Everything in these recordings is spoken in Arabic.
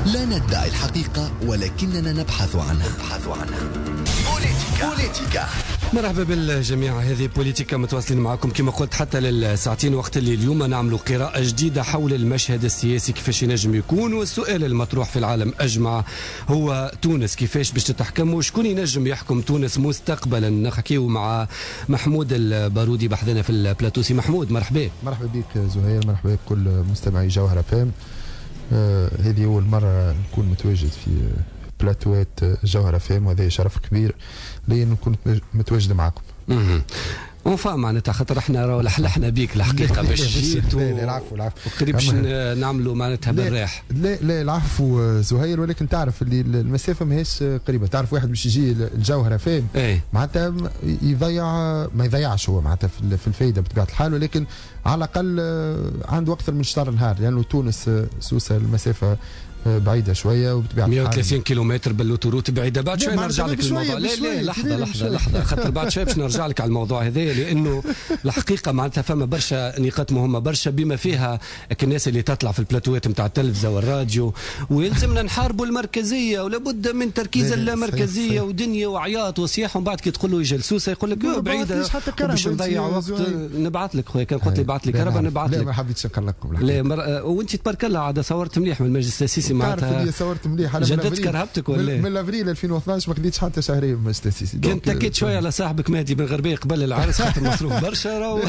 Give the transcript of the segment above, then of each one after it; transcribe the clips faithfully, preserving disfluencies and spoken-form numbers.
لا ندعي الحقيقة ولكننا نبحث عنها نبحث عنها بوليتيكا. بوليتيكا. مرحبا بالجميع. هذه بوليتيكا متواصلين معكم كما قلت حتى للساعتين، وقت اللي اليوم نعملوا قراءة جديدة حول المشهد السياسي كيفاش ينجم يكون، والسؤال المطروح في العالم أجمع هو تونس كيفاش باش تتحكم وشكون ينجم يحكم تونس مستقبلا. نحكيو مع محمود البارودي بحثنا في البلاتو. سي محمود مرحبا. مرحبا بك زهير، مرحبا بكل مستمعي جوهرة فام. آه هذه أول مرة نكون متواجد في بلاتوات جوهرة فام، وهذا شرف كبير لي نكون متواجد معكم. اها ونفا معناتها خاطر احنا راهو لحلحنا بيك الحقيقه باش جيت العفو العفو وقريب باش نعملوا معناتها بالراح. لا لا العفو زهير، ولكن تعرف اللي المسافه ماهيش قريبه. تعرف واحد باش يجي الجوهره فين ايه؟ معناتها يضيع ما يضيعش هو معناتها في الفايده بطبيعه الحال، ولكن على الاقل عنده اكثر من شهر نهار، لانه يعني تونس سوسه المسافه بعيده شويه وبطبيعه مئة وثلاثين كيلومتر بالاوتوروت بعيده. بعد شوي نرجع لك الموضوع. لا لا لحظه لحظه لحظه خاطر بعد شوي باش نرجع لك على الموضوع هذا، لانه الحقيقه معناتها فما برشا نقاط مهمه برشا، بما فيها الناس اللي تطلع في البلاتوات نتاع التلفزه والراديو، ويلزمنا نحاربوا المركزيه ولا بد من تركيز اللامركزيه ودنيا وعياط وصياح، ومن بعد كي تقول له يجي لسوسه يقول لك بعيده باش نضيع وقت. نبعث لك خويا، كان قلت لي بعث لي كهرباء نبعث لك. لا ما حبيتش نقلقكم. لا مر... وانت تبارك الله عاد صورت مليح من المجلس السيسي معناتها. تعرف صورت مليح انا جددت كرهبتك ولا من ابريل ألفين واثناش عشر ما خديتش حتى شهرين من المجلس السيسي. كنت تكيت شويه على صاحبك مهدي بن غربيه قبل العرس خاطر مصروف برشا راهو.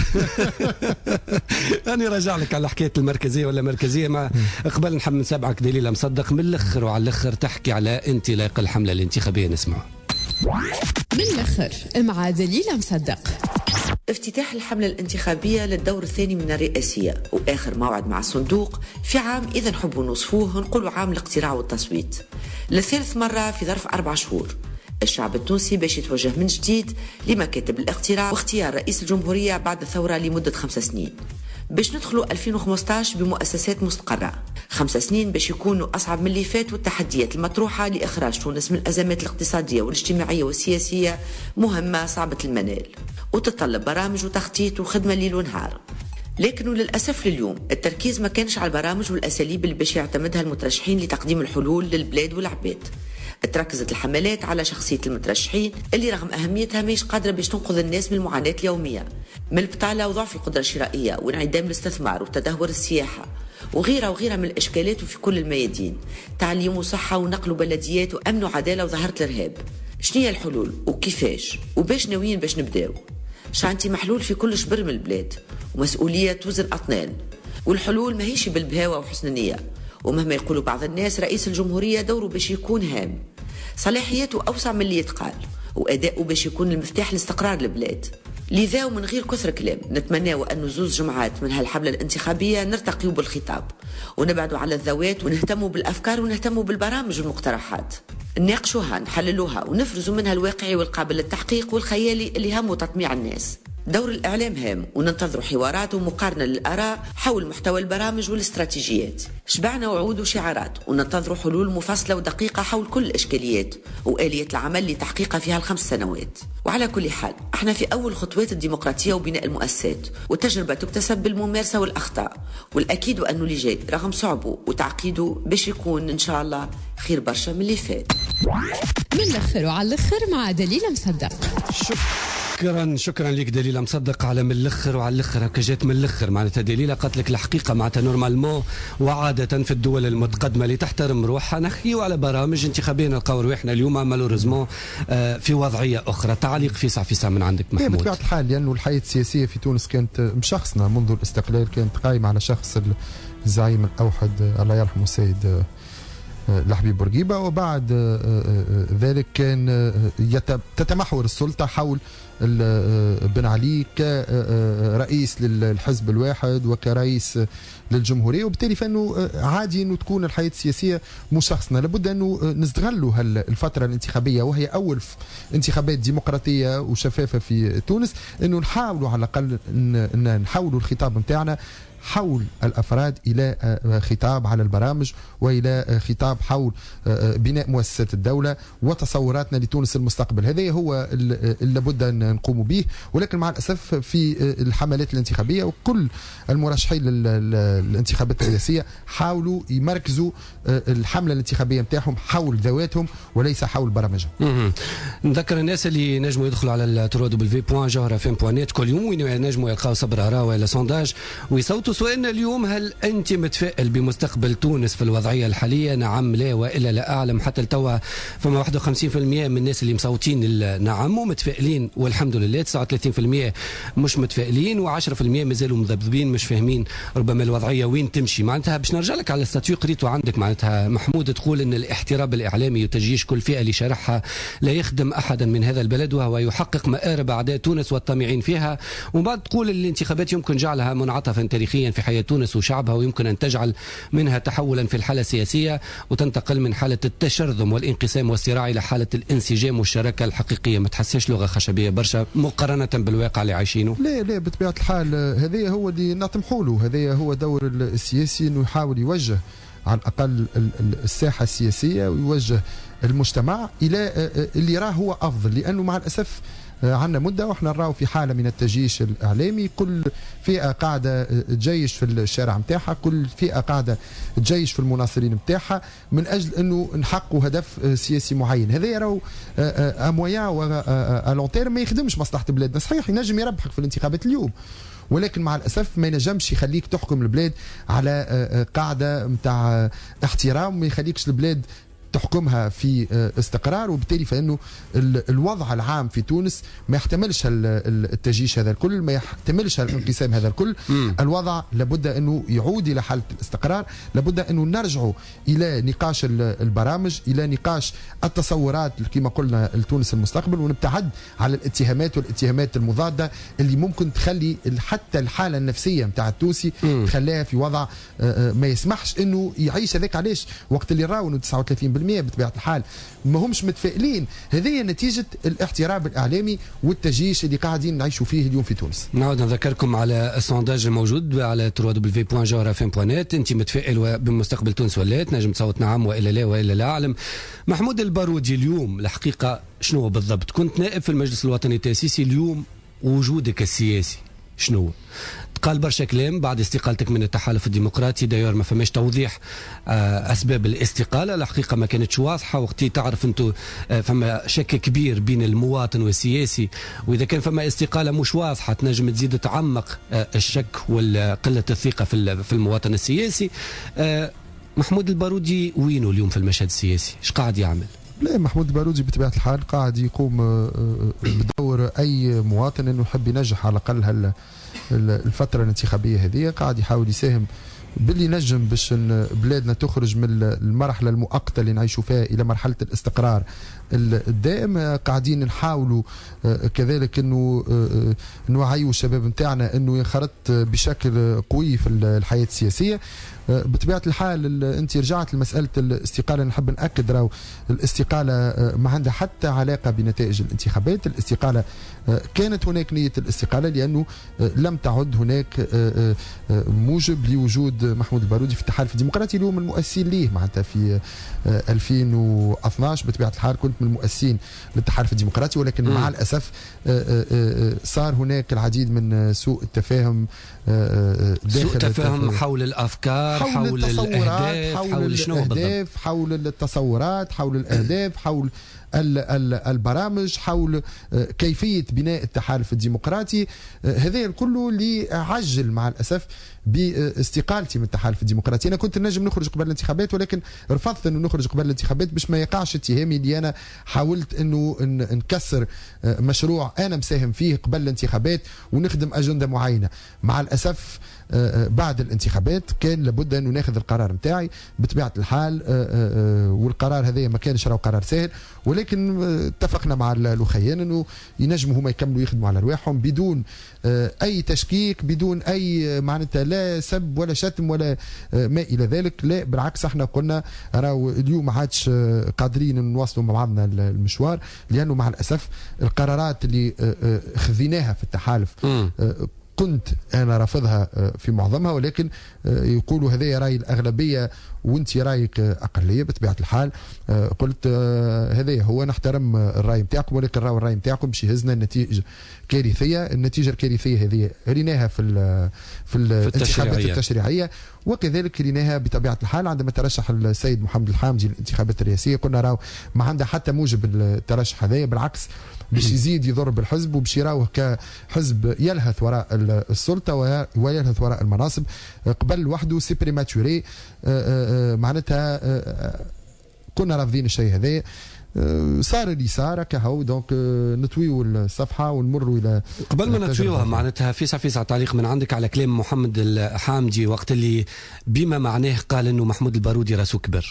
انا راجع لك على حكايه المركزيه ولا مركزيه. ما قبل نحب نسبعك دليل مصدق من الاخر وعلى الاخر تحكي على انطلاق الحمله الانتخابيه. نسمع من الاخر مع دليل مصدق. افتتاح الحملة الانتخابية للدور الثاني من الرئاسية، وآخر موعد مع الصندوق في عام إذا نحبوا نوصفوه نقولوا عام الاقتراع والتصويت، لثالث مرة في ظرف أربع شهور. الشعب التونسي باش يتوجه من جديد لمكاتب الاقتراع واختيار رئيس الجمهورية بعد الثورة لمدة خمس سنين، باش ندخلوا ألفين وخمسطاش بمؤسسات مستقرة. خمس سنين باش يكونوا أصعب من اللي فات، والتحديات المطروحة لإخراج تونس من الأزمات الاقتصادية والاجتماعية والسياسية مهمة صعبة المنال، وتتطلب برامج وتخطيط وخدمة ليل ونهار. لكن للأسف لليوم التركيز ما كانش على البرامج والأساليب اللي باش يعتمدها المترشحين لتقديم الحلول للبلاد والعباد. تركزت الحملات على شخصية المترشحين اللي رغم أهميتها ماهيش قادرة باش تنقذ الناس من المعاناة اليومية، من البطالة وضعف القدرة الشرائية وانعدام الاستثمار وتدهور السياحة وغيرها وغيرها من الإشكالات، وفي كل الميادين: تعليم وصحة ونقل وبلديات وأمن وعدالة وظاهرة الإرهاب. شنية الحلول وكيفاش وباش ناويين باش نبداو؟ شانتي محلول في كل شبر من البلاد ومسؤولية توزن أطنان، والحلول ماهيش بالبهاوة وحسن النية. ومهما يقولوا بعض الناس رئيس الجمهورية دوره باش يكون هام، صلاحياته أوسع من اللي يتقال، وأداؤه باش يكون المفتاح لاستقرار البلاد. لذا ومن غير كثر كلام نتمناو أنه زوز جمعات من هالحملة الانتخابية نرتقيوا بالخطاب ونبعدوا على الذوات ونهتموا بالأفكار ونهتموا بالبرامج والمقترحات، نناقشوها نحللوها ونفرزوا منها الواقعي والقابل للتحقيق والخيالي اللي همه تطميع الناس. دور الإعلام هام، وننتظروا حوارات ومقارنة للآراء حول محتوى البرامج والاستراتيجيات. شبعنا وعود وشعارات، وننتظروا حلول مفصلة ودقيقة حول كل الإشكاليات وآلية العمل لتحقيقها في هالخمس سنوات. وعلى كل حال احنا في أول خطوات الديمقراطية وبناء المؤسسات، والتجربة تكتسب بالممارسة والأخطاء، والأكيد أنه اللي جاي رغم صعبه وتعقيده باش يكون إن شاء الله خير برشا من اللي فات. من الأخر وعلى الأخر مع دليل مصدق. شكرا شكرا لك دليل مصدق على من الاخر وعلى الاخر. هكا جات من الاخر معناتها دليل قالت لك الحقيقه معناتها نورمالمون وعاده في الدول المتقدمه اللي تحترم روحها نحكيو على برامج انتخابيه نلقاو روحنا اليوم مالوريزمون في وضعيه اخرى. تعليق فيسع فيسع من عندك محمود. بطبيعه الحال لانه الحياه السياسيه في تونس كانت مشخصنه منذ الاستقلال، كانت قائمه على شخص الزعيم الاوحد الله يرحمه السيد لحبيب بورقيبة، وبعد ذلك كان تتمحور السلطة حول بن علي كرئيس للحزب الواحد وكرئيس للجمهورية، وبالتالي فانه عادي انه تكون الحياة السياسية مشخصنة. لابد انه نستغلوا الفترة الانتخابية وهي اول انتخابات ديمقراطية وشفافة في تونس، انه نحاولوا على الاقل نحولوا الخطاب نتاعنا حول الأفراد إلى خطاب على البرامج وإلى خطاب حول بناء مؤسسات الدولة وتصوراتنا لتونس المستقبل. هذا هو اللي لابد أن نقوم به. ولكن مع الاسف في الحملات الانتخابيه وكل المرشحين للانتخابات الرئاسيه حاولوا يمركزوا الحمله الانتخابيه نتاعهم حول ذواتهم وليس حول برامجهم. نذكر الناس اللي نجموا يدخلوا على الترو دبليو بوان جوهره فين بوان نت كل يوم وين ينجموا يلقاو صبر اراء ولا سونداج ويصوتوا. سؤالنا اليوم: هل انت متفائل بمستقبل تونس في الوضعيه الحاليه؟ نعم، لا، والا لا اعلم. حتى لتوا فما واحد وخمسين بالمئة من الناس اللي مصوتين نعم ومتفائلين والحمد لله، تسعة وثلاثين بالمئة مش متفائلين وعشرة بالمئة مازالوا مذبذبين مش فاهمين ربما الوضعيه وين تمشي. معناتها باش نرجع لك على الستاتيو قريته عندك، معناتها محمود تقول ان الاحتراب الاعلامي وتجيش كل فئه لشرحها لا يخدم احدا من هذا البلد وهو يحقق مآرب اعداء تونس والطامعين فيها. ومن بعد تقول الانتخابات يمكن جعلها منعطفا تاريخيا في حياه تونس وشعبها ويمكن ان تجعل منها تحولا في الحاله السياسيه وتنتقل من حاله التشرذم والانقسام والصراع الى حاله الانسجام والشراكه الحقيقيه. ما تحسش لغه خشبيه برشا مقارنه بالواقع اللي عايشينه؟ لا لا، بطبيعه الحال هذا هو اللي نطمحوا له، هذا هو دور السياسي انه يحاول يوجه على الاقل الساحه السياسيه ويوجه المجتمع الى اللي راه هو افضل. لانه مع الاسف عندنا مده واحنا نراو في حاله من التجيش الاعلامي، كل فئه قاعده تجيش في الشارع نتاعها، كل فئه قاعده تجيش في المناصرين نتاعها من اجل انه نحققوا هدف سياسي معين. هذا يراو امويا والونتير ما يخدمش مصلحه بلادنا. صحيح ينجم يربحك في الانتخابات اليوم، ولكن مع الاسف ما ينجمش يخليك تحكم البلاد على قاعده نتاع احترام، ما يخليكش البلاد تحكمها في استقرار. وبالتالي فانه الوضع العام في تونس ما يحتملش التجيش هذا الكل، ما يحتملش الانقسام هذا الكل. الوضع لابد انه يعود الى حاله الاستقرار، لابد انه نرجعوا الى نقاش البرامج، الى نقاش التصورات كما قلنا لتونس المستقبل، ونبتعد على الاتهامات والاتهامات المضاده اللي ممكن تخلي حتى الحاله النفسيه نتاع التونسي تخليها في وضع ما يسمحش انه يعيش. هذاك علاش وقت اللي راو انه تسعة وثلاثين بالمئة بطبيعه الحال ما همش متفائلين، هذه نتيجه الاحتراب الاعلامي والتجيش اللي قاعدين نعيشوا فيه اليوم في تونس. نعود نذكركم على السونداج الموجود على دبليو دبليو بوان جوهره فين بوان نت. انت متفائل بمستقبل تونس ولا تنجم تصوت نعم والا لا والا لا اعلم؟ محمود البارودي اليوم الحقيقه شنو بالضبط؟ كنت نائب في المجلس الوطني التاسيسي، اليوم وجودك السياسي شنو؟ قال برشا كلام بعد استقالتك من التحالف الديمقراطي، داير ما فماش توضيح اسباب الاستقاله، الحقيقه ما كانتش واضحه. وقتي تعرف انتم فما شك كبير بين المواطن والسياسي، واذا كان فما استقاله مش واضحه تنجم تزيد تعمق الشك وقله الثقه في في المواطن السياسي. محمود البارودي وينه اليوم في المشهد السياسي؟ ايش قاعد يعمل؟ لا، محمود البارودي بطبيعه الحال قاعد يقوم بدور اي مواطن انه يحب ينجح على الاقل الفتره الانتخابيه هذه، قاعد يحاول يساهم باللي نجم باش بلادنا تخرج من المرحله المؤقته اللي نعيشوا فيها الى مرحله الاستقرار الدائم. قاعدين نحاولوا كذلك انه نوعيوا الشباب نتاعنا انه ينخرط بشكل قوي في الحياه السياسيه. بطبيعه الحال انت رجعت لمساله الاستقاله، نحب ناكد راهو الاستقاله ما عندها حتى علاقه بنتائج الانتخابات. الاستقاله كانت هناك نيه الاستقاله لانه لم تعد هناك موجب لوجود محمود البارودي في التحالف الديمقراطي اليوم المؤسسين ليه. معناتها في ألفين واثناش بطبيعه الحال كنت من المؤسسين للتحالف الديمقراطي، ولكن م. مع الاسف صار هناك العديد من سوء التفاهم داخل سوء تفاهم حول الافكار، حول, حول الاهداف، حول, حول الاهداف، حول التصورات، حول الاهداف، حول البرامج، حول كيفيه بناء التحالف الديمقراطي. هذا الكل اللي عجل مع الاسف باستقالتي من التحالف الديمقراطي. انا كنت نجم نخرج قبل الانتخابات، ولكن رفضت انه نخرج قبل الانتخابات باش ما يقعش اتهامي اللي انا حاولت انه نكسر مشروع انا مساهم فيه قبل الانتخابات ونخدم اجنده معينه. مع الاسف بعد الانتخابات كان لابد انه ناخذ القرار نتاعي بطبيعه الحال، والقرار هذا ما كانش راهو قرار سهل، ولكن اتفقنا مع الاخيان انه ينجموا هما يكملوا يخدموا على رواحهم بدون اي تشكيك، بدون اي معناتها لا سب ولا شتم ولا ما الى ذلك. لا بالعكس، احنا قلنا راهو اليوم ما عادش قادرين نواصلوا مع بعضنا المشوار، لانه مع الاسف القرارات اللي خذيناها في التحالف كنت انا رافضها في معظمها، ولكن يقولوا هذا راي الاغلبيه وانت رايك اقليه بطبيعه الحال. قلت هذا هو، نحترم الراي نتاعكم، ولكن راهو الراي نتاعكم باش يهزنا النتيجه كارثيه. النتيجه الكارثيه هذه ريناها في ال في الانتخابات التشريعيه، وكذلك ريناها بطبيعه الحال عندما ترشح السيد محمد الحامدي للانتخابات الرئاسيه. كنا راهو ما عنده حتى موجب الترشح هذايا، بالعكس باش يزيد يضر بالحزب وباش يراوه كحزب يلهث وراء السلطه ويلهث وراء المناصب. قبل وحده سي بريماتوري، معناتها كنا رافضين الشيء هذا. صار اللي صار كهو، دونك نطويو الصفحه ونمروا الى قبل ما نطويوها. معناتها فيسع فيسع تعليق من عندك على كلام محمد الحامدي وقت اللي بما معناه قال انه محمود البارودي راسه كبر.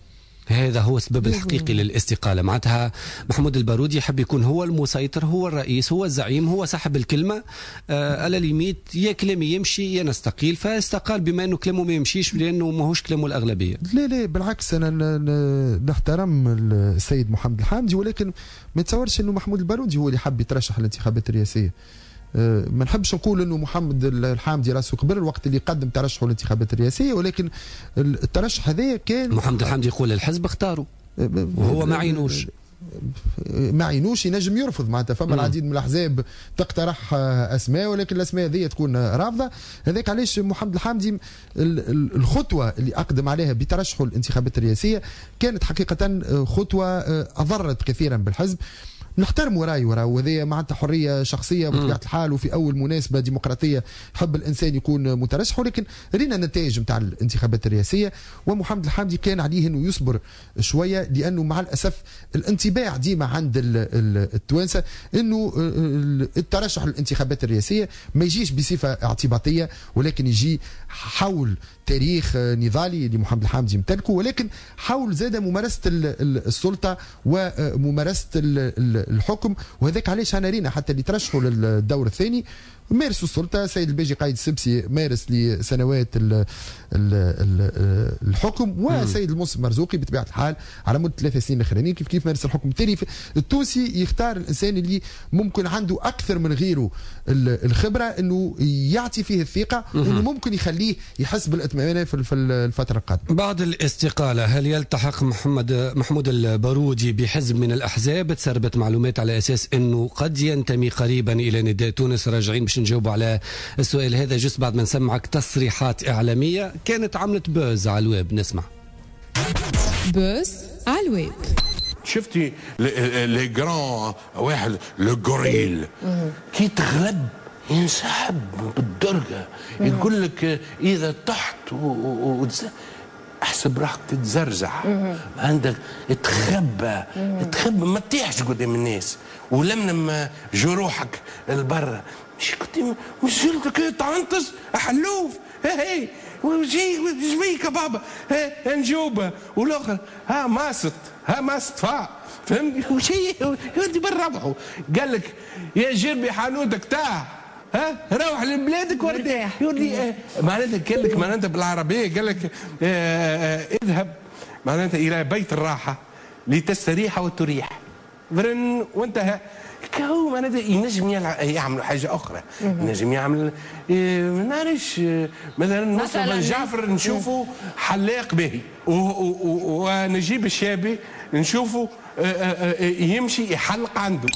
هذا هو السبب الحقيقي للاستقالة. معناتها محمود البارودي يحب يكون هو المسيطر، هو الرئيس، هو الزعيم، هو صاحب الكلمة. آه على ليميت يا كلامي يمشي يا نستقيل، فاستقال بما أنه كلامه ما يمشيش لأنه ماهوش كلامه الأغلبية. لا لا بالعكس، أنا نحترم السيد محمد الحامدي، ولكن ما نتصورش أنه محمود البارودي هو اللي حب يترشح الانتخابات الرئاسية. ما نحبش نقول انه محمد الحامدي راسه كبر الوقت اللي قدم ترشحه للانتخابات الرئاسيه، ولكن الترشح هذا كان محمد الحامدي يقول الحزب اختاروا وهو ما عينوش ما عينوش ينجم يرفض. معناتها فما العديد من الاحزاب تقترح اسماء، ولكن الاسماء هذه تكون رافضه. هذاك علاش محمد الحامدي الخطوه اللي اقدم عليها بترشحه للانتخابات الرئاسيه كانت حقيقه خطوه اضرت كثيرا بالحزب. نحترم وراي وراي وهذه معناتها حريه شخصيه بطبيعه الحال، وفي اول مناسبه ديمقراطيه حب الانسان يكون مترشح، ولكن رينا النتائج نتاع الانتخابات الرئاسيه. ومحمد الحامدي كان عليه انه يصبر شويه، لانه مع الاسف الانطباع ديما عند التوانسه انه الترشح للانتخابات الرئاسيه ما يجيش بصفه اعتباطيه، ولكن يجي حول تاريخ نضالي لمحمد الحامدي يمتلكه، ولكن حول زاد ممارسه السلطه وممارسه الحكم. وهذاك علاش انا رينا حتى اللي ترشحوا للدور الثاني مارسوا السلطه. سيد الباجي قايد السبسي مارس لسنوات ال ال ال الحكم، وسيد المنصف مرزوقي بطبيعه الحال على مده ثلاث سنين الاخرانيين كيف كيف مارس الحكم. بالتالي التونسي يختار الانسان اللي ممكن عنده اكثر من غيره الخبره، انه يعطي فيه الثقه، وانه ممكن يخليه يحس بالاطمئنان في الفتره القادمه. بعد الاستقاله هل يلتحق محمد محمود البارودي بحزب من الاحزاب؟ تسربت معلومات على اساس انه قد ينتمي قريبا الى نداء تونس. راجعين باش نجاوب على السؤال هذا جزء بعد ما نسمعك تصريحات إعلامية كانت عملت بوز على الويب. نسمع بوز على الويب. شفتي لي جران واحد لو غوريل كي تغلب ينسحب بالدرجة، يقول لك إذا طحت احسب راحك تتزرزح، عندك تخبى تخبى ما تطيحش قدام الناس، ولملم جروحك لبرا. مش كنت مش جلدك تعنطس حلوف هي وجي جبيك يا بابا ها نجوبه، والاخر ها ماست ها ماست فا فهمتني وشي يودي بالربحه. قال لك يا جربي حانوتك تاع ها روح لبلادك وارتاح. يودي معناتها قال لك معناتها بالعربيه قال لك اذهب معناتها الى بيت الراحه لتستريح وتريح فرن وانتهى. كهو معناتها ينجم يعمل حاجه اخرى، ينجم يعمل ما نعرفش مثلا مصطفى بن جعفر نشوفه حلاق باهي، ونجيب الشابي نشوفه يمشي يحلق عنده.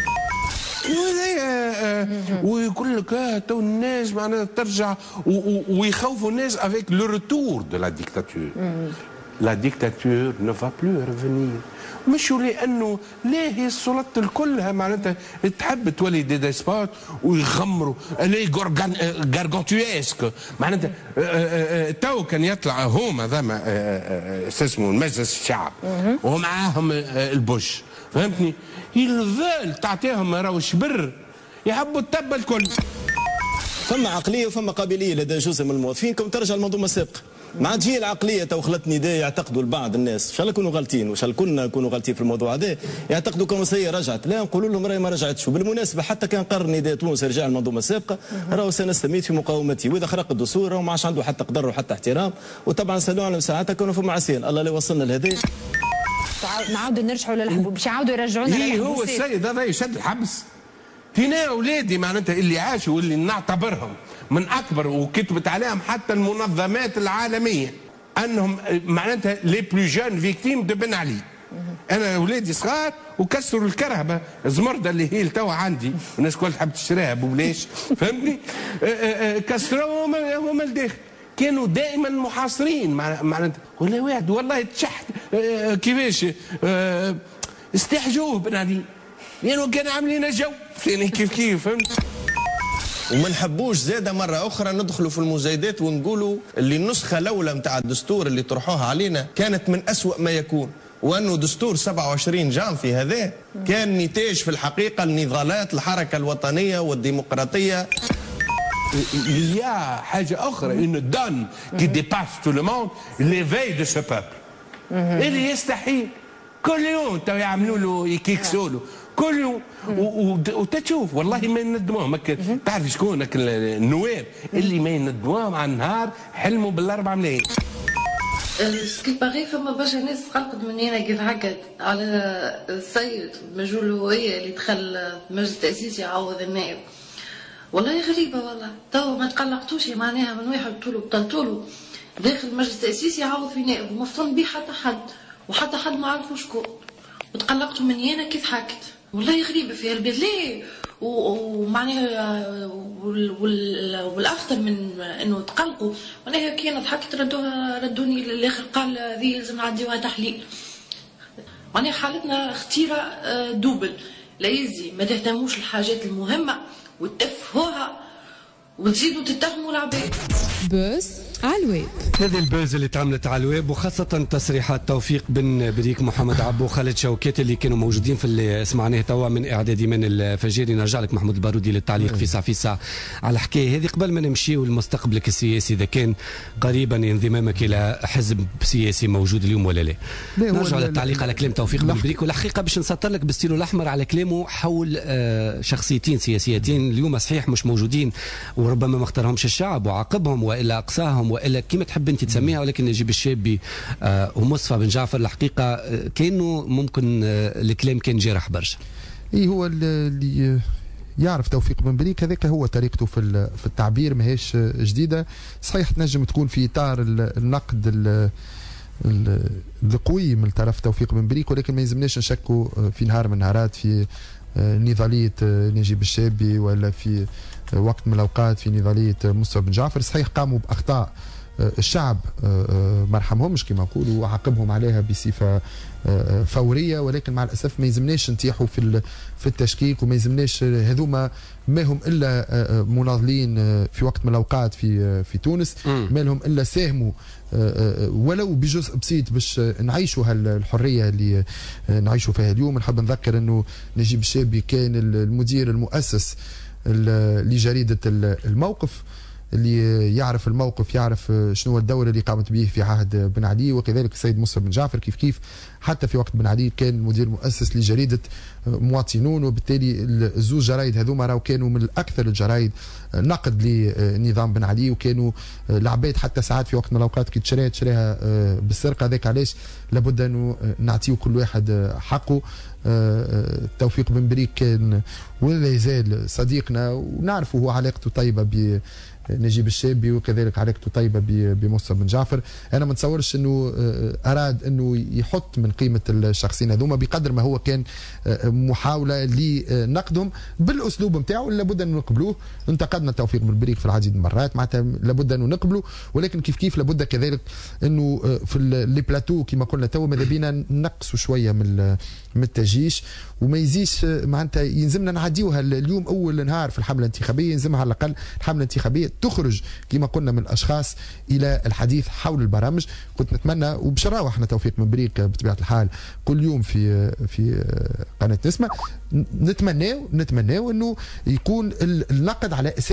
ويقول لك تو الناس معناتها ترجع ويخوفوا الناس افيك لو روتور دو لا ديكتاتور. لا ديكتاتور ne va plus revenir. مشوا لانه لا هي السلطات الكلها معناتها تحب تولي دي ديسبوت ويغمروا لي غارغونتويسك معناتها تو كان يطلع هما ذاما اسمه مجلس الشعب ومعاهم البوش فهمتني، يلفال تعطيهم راهو شبر يحبوا التبه الكل. فما عقليه وفما قابليه لدى جزء من الموظفين كم ترجع المنظومه السابقه. مع تجي العقليه تو خلت نداء يعتقدوا البعض الناس ان شاء الله يكونوا غالطين وان شاء الله كنا نكونوا غالطين في الموضوع هذا، يعتقدوا كونوا سي رجعت، لا نقولوا لهم راهي ما رجعتش. وبالمناسبه حتى كان قرر نداء تونس رجع المنظومه السابقه راهو سنستميت في مقاومته، واذا خرق الدستور راهو ما عادش عنده حتى قدر وحتى احترام. وطبعا سالوا على ساعتها كانوا فما عصيان الله لا وصلنا لهذا. نعاودوا نرجعوا للحبوب باش يعاودوا يرجعونا للحبوب. هو السيد هذا يشد الحبس فينا اولادي معناتها اللي عاشوا واللي نعتبرهم من اكبر وكتبت عليهم حتى المنظمات العالميه انهم معناتها لي بلو جون فيكتيم دو بن علي. انا اولادي صغار وكسروا الكرهبه الزمرده اللي هي توا عندي الناس الكل تحب تشتريها ببلاش فهمتني، كسروهم هما الداخل كانوا دائما محاصرين معناتها. ولا واحد والله تشحت كيفاش استحجوه بن علي لانه يعني كانوا عاملين جو يعني كيف كيف فهمت. وما نحبوش زاده مره اخرى ندخلوا في المزايدات ونقولوا اللي النسخه الاولى نتاع الدستور اللي طرحوها علينا كانت من أسوأ ما يكون، وانه دستور سبعة وعشرين جانفي هذا كان نتاج في الحقيقه لنضالات الحركه الوطنيه والديمقراطيه. يا حاجه اخرى ان دون كي ديباس تو لو موند ليفي دو سو بوبل اللي يستحيل كل يوم تو يعملوا له يكيكسوا له كل يوم وتشوف والله ما يندموهم. تعرف شكون النواب اللي ما يندموهم على النهار حلموا بالاربع ملايين. سكي باغي فما برشا ناس تقلقت من هنا كيف هكا على السيد مجهول هوية اللي دخل مجلس التأسيس يعوض النائب. والله غريبة والله تو ما تقلقتوش معناها من واحد طولو بطلطولو داخل مجلس التأسيس يعوض في نائب وما فطن بيه حتى حد وحتى حد ما عرفوا شكون وتقلقتوا من هنا كيف هكا. والله غريبة في هالبلاد ليه ومعناها والاخطر من انه تقلقوا معناها كي ضحكت ردوها ردوني للاخر قال ذي لازم نعديوها تحليل. معناها حالتنا اختيره دوبل لا يزي ما تهتموش الحاجات المهمه وتفهوها وتزيدوا تتهموا العباد. بوز على الويب. هذه البوز اللي تعملت على الويب وخاصة تصريحات توفيق بن بريك محمد عبو خالد شوكات اللي كانوا موجودين في اللي سمعناه توا من إعداد من الفجيري. نرجع لك محمود البارودي للتعليق في ساعة في ساعة على الحكاية هذه قبل ما نمشيو لمستقبلك السياسي إذا كان قريبا انضمامك إلى حزب سياسي موجود اليوم ولا لا. نرجع للتعليق على كلام توفيق بن بريك والحقيقة باش نسطر لك بالستيلو الأحمر على كلامه حول شخصيتين سياسيتين اليوم صحيح مش موجودين وربما ما اختارهمش الشعب وعاقبهم والا اقصاهم والا كما تحب انت تسميها، ولكن نجيب الشابي آه ومصطفى بن جعفر الحقيقه آه كانوا ممكن آه الكلام كان جارح برشا. اي هو اللي يعرف توفيق بن بريك هذاك هو طريقته في في التعبير ماهيش جديده. صحيح تنجم تكون في اطار النقد القوي من طرف توفيق بن بريك، ولكن ما يلزمناش نشكوا في نهار من النهارات في نضاليه نجيب الشابي ولا في وقت من الاوقات في نضاليه مصطفى بن جعفر. صحيح قاموا باخطاء الشعب ما رحمهمش كما نقولوا وعاقبهم عليها بصفه فوريه، ولكن مع الاسف ما يلزمناش نتيحوا في في التشكيك وما يلزمناش هذوما ما هم الا مناضلين في وقت من الاوقات في في تونس، ما لهم الا ساهموا ولو بجزء بسيط باش نعيشوا هالحريه اللي نعيشوا فيها اليوم. نحب نذكر انه نجيب الشابي كان المدير المؤسس لجريده الموقف، اللي يعرف الموقف يعرف شنو الدور اللي قامت به في عهد بن علي، وكذلك السيد مصطفى بن جعفر كيف كيف حتى في وقت بن علي كان المدير المؤسس لجريده مواطنون، وبالتالي الزوج جرايد هذوما راهو كانوا من اكثر الجرايد نقد لنظام بن علي، وكانوا العباد حتى ساعات في وقت من الاوقات كي تشريها تشريها بالسرقه. هذاك علاش لابد انه نعطيو كل واحد حقه. توفيق بن بريك كان ولا يزال صديقنا ونعرفه هو علاقته طيبه ب نجيب الشابي وكذلك علاقته طيبه بمصطفى بن جعفر. انا ما نتصورش انه اراد انه يحط من قيمه الشخصين هذوما بقدر ما هو كان محاوله لنقدهم بالاسلوب نتاعو لابد ان نقبلوه. انتقدنا توفيق بن بريك في العديد من المرات معناتها لابد انه نقبله، ولكن كيف كيف لابد كذلك انه في لي بلاتو كما قلنا تو ماذا بينا نقصوا شويه من من التجيش وما يزيش معناتها يلزمنا نعديوها اليوم اول نهار في الحمله الانتخابيه، يلزمها على الاقل الحمله الانتخابيه تخرج كما قلنا من الاشخاص الى الحديث حول البرامج. كنت نتمنى وبشراوه احنا توفيق بن بريك بطبيعه الحال كل يوم في في قناه نسمه نتمناو نتمناو انه يكون النقد على اساس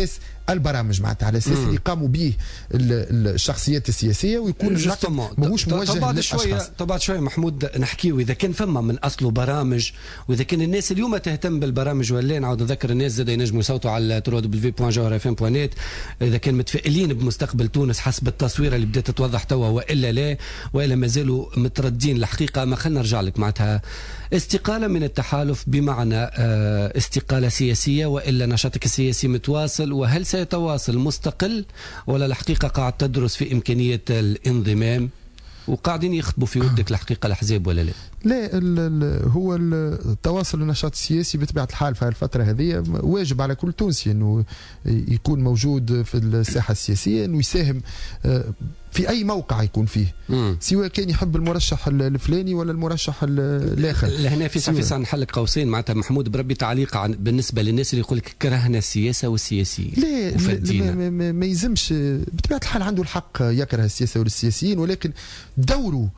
البرامج معناتها على اساس اللي قاموا به الشخصيات السياسيه ويكون النقد ماهوش موجه بعد شويه بعد شويه محمود نحكيو اذا كان فما من اصله برامج، واذا كان الناس اليوم تهتم بالبرامج ولا نعاود نذكر الناس زاد ينجموا يصوتوا على ترو دبليو بوان جوهر اف ام بوان نت اذا كان متفائلين بمستقبل تونس حسب التصويره اللي بدات تتوضح توا والا لا والا مازالوا متردين. الحقيقه ما خلينا نرجع لك معناتها استقاله من التحالف بمعنى استقاله سياسيه والا نشاطك السياسي متواصل، وهل سيتواصل مستقل ولا الحقيقه قاعد تدرس في امكانيه الانضمام وقاعدين يخطبوا في ودك الحقيقه الاحزاب ولا لا؟ لا ال ال هو التواصل النشاط السياسي بطبيعه الحال في الفتره هذه واجب على كل تونسي انه يكون موجود في الساحه السياسيه، انه يساهم في اي موقع يكون فيه مم. سواء كان يحب المرشح الفلاني ولا المرشح الاخر. لهنا في صفيصه نحلك قوسين معناتها محمود بربي تعليق عن بالنسبه للناس اللي يقول لك كرهنا السياسه والسياسيين. لا, لا ما, ما, ما يلزمش، بطبيعه الحال عنده الحق يكره السياسه والسياسيين، ولكن دوره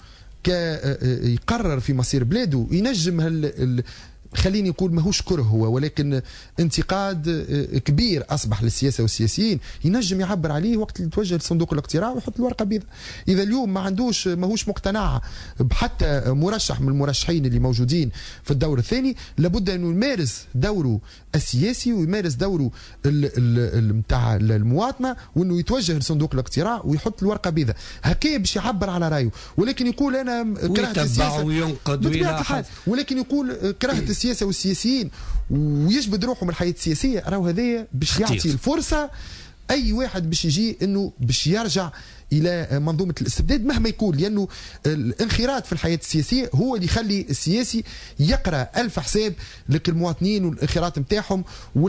يقرر في مصير بلاده ينجم هال خليني نقول ماهوش كره هو، ولكن انتقاد كبير اصبح للسياسه والسياسيين ينجم يعبر عليه وقت اللي يتوجه لصندوق الاقتراع ويحط الورقه بيضاء. اذا اليوم ما عندوش ماهوش مقتنع بحتى مرشح من المرشحين اللي موجودين في الدور الثاني، لابد انه يمارس دوره السياسي ويمارس دوره نتاع المواطنه، وانه يتوجه لصندوق الاقتراع ويحط الورقه بيضاء هكا باش يعبر على رايه. ولكن يقول انا كرهت السياسه وينقد ويلاحظ، ولكن يقول كرهت السياسه والسياسيين ويجبد روحه من الحياه السياسيه، راهو هذايا باش يعطي الفرصه اي واحد باش يجي انه باش يرجع الى منظومه الاستبداد مهما يكون، لانه الانخراط في الحياه السياسيه هو اللي يخلي السياسي يقرا ألف حساب لك المواطنين والانخراط نتاعهم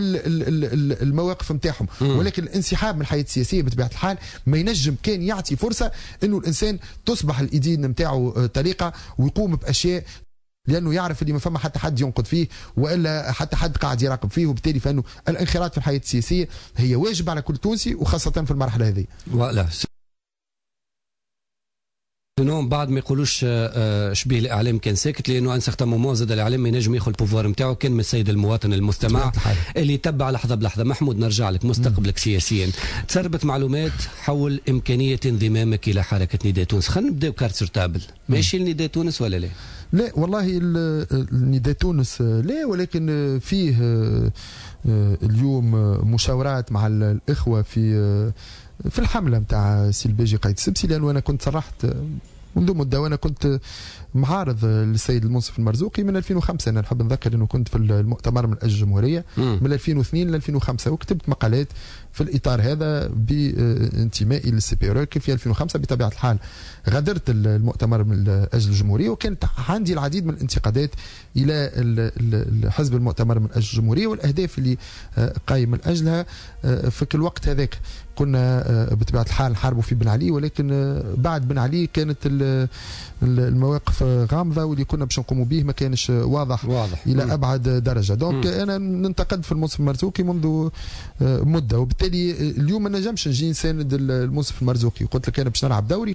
والمواقف نتاعهم، ولكن الانسحاب من الحياه السياسيه بطبيعه الحال ما ينجم كان يعطي فرصه انه الانسان تصبح الايدين نتاعو طريقه ويقوم باشياء، لانه يعرف اللي ما فما حتى حد ينقد فيه والا حتى حد قاعد يراقب فيه، وبالتالي فانه الانخراط في الحياه السياسيه هي واجب على كل تونسي وخاصه في المرحله هذه. ولا نوم بعد ما يقولوش شبيه الاعلام كان ساكت، لانه ان سيغتان مومون زاد الاعلام ما ينجم ياخذ البوفوار نتاعو كان من السيد المواطن المستمع اللي يتبع لحظه بلحظه. محمود نرجع لك مستقبلك سياسيا، تسربت معلومات حول امكانيه انضمامك الى حركه نداء تونس، خلينا نبداو كارت سورتابل، ماشي لنداء تونس ولا لا؟ لا والله نداء تونس لا، ولكن فيه اليوم مشاورات مع الاخوه في في الحمله نتاع سي الباجي قايد السبسي، لانه انا كنت صرحت منذ مده وانا كنت معارض للسيد المنصف المرزوقي من ألفين وخمسة. انا نحب نذكر انه كنت في المؤتمر من اجل الجمهوريه من ألفين واثنين ل ألفين وخمسة، وكتبت مقالات في الاطار هذا بانتمائي للسي بي ار في ألفين وخمسة. بطبيعه الحال غادرت المؤتمر من اجل الجمهوريه، وكانت عندي العديد من الانتقادات الى حزب المؤتمر من اجل الجمهوريه والاهداف اللي قايم من اجلها. في كل وقت هذاك كنا بطبيعه الحال نحاربوا في بن علي، ولكن بعد بن علي كانت المواقف غامضه واللي كنا باش نقوموا به ما كانش واضح, واضح. الى م. ابعد درجه. دونك انا ننتقد في المنصف المرزوقي منذ مده، وبالتالي اليوم ما نجمش نجي نساند المنصف المرزوقي. قلت لك انا باش نلعب دوري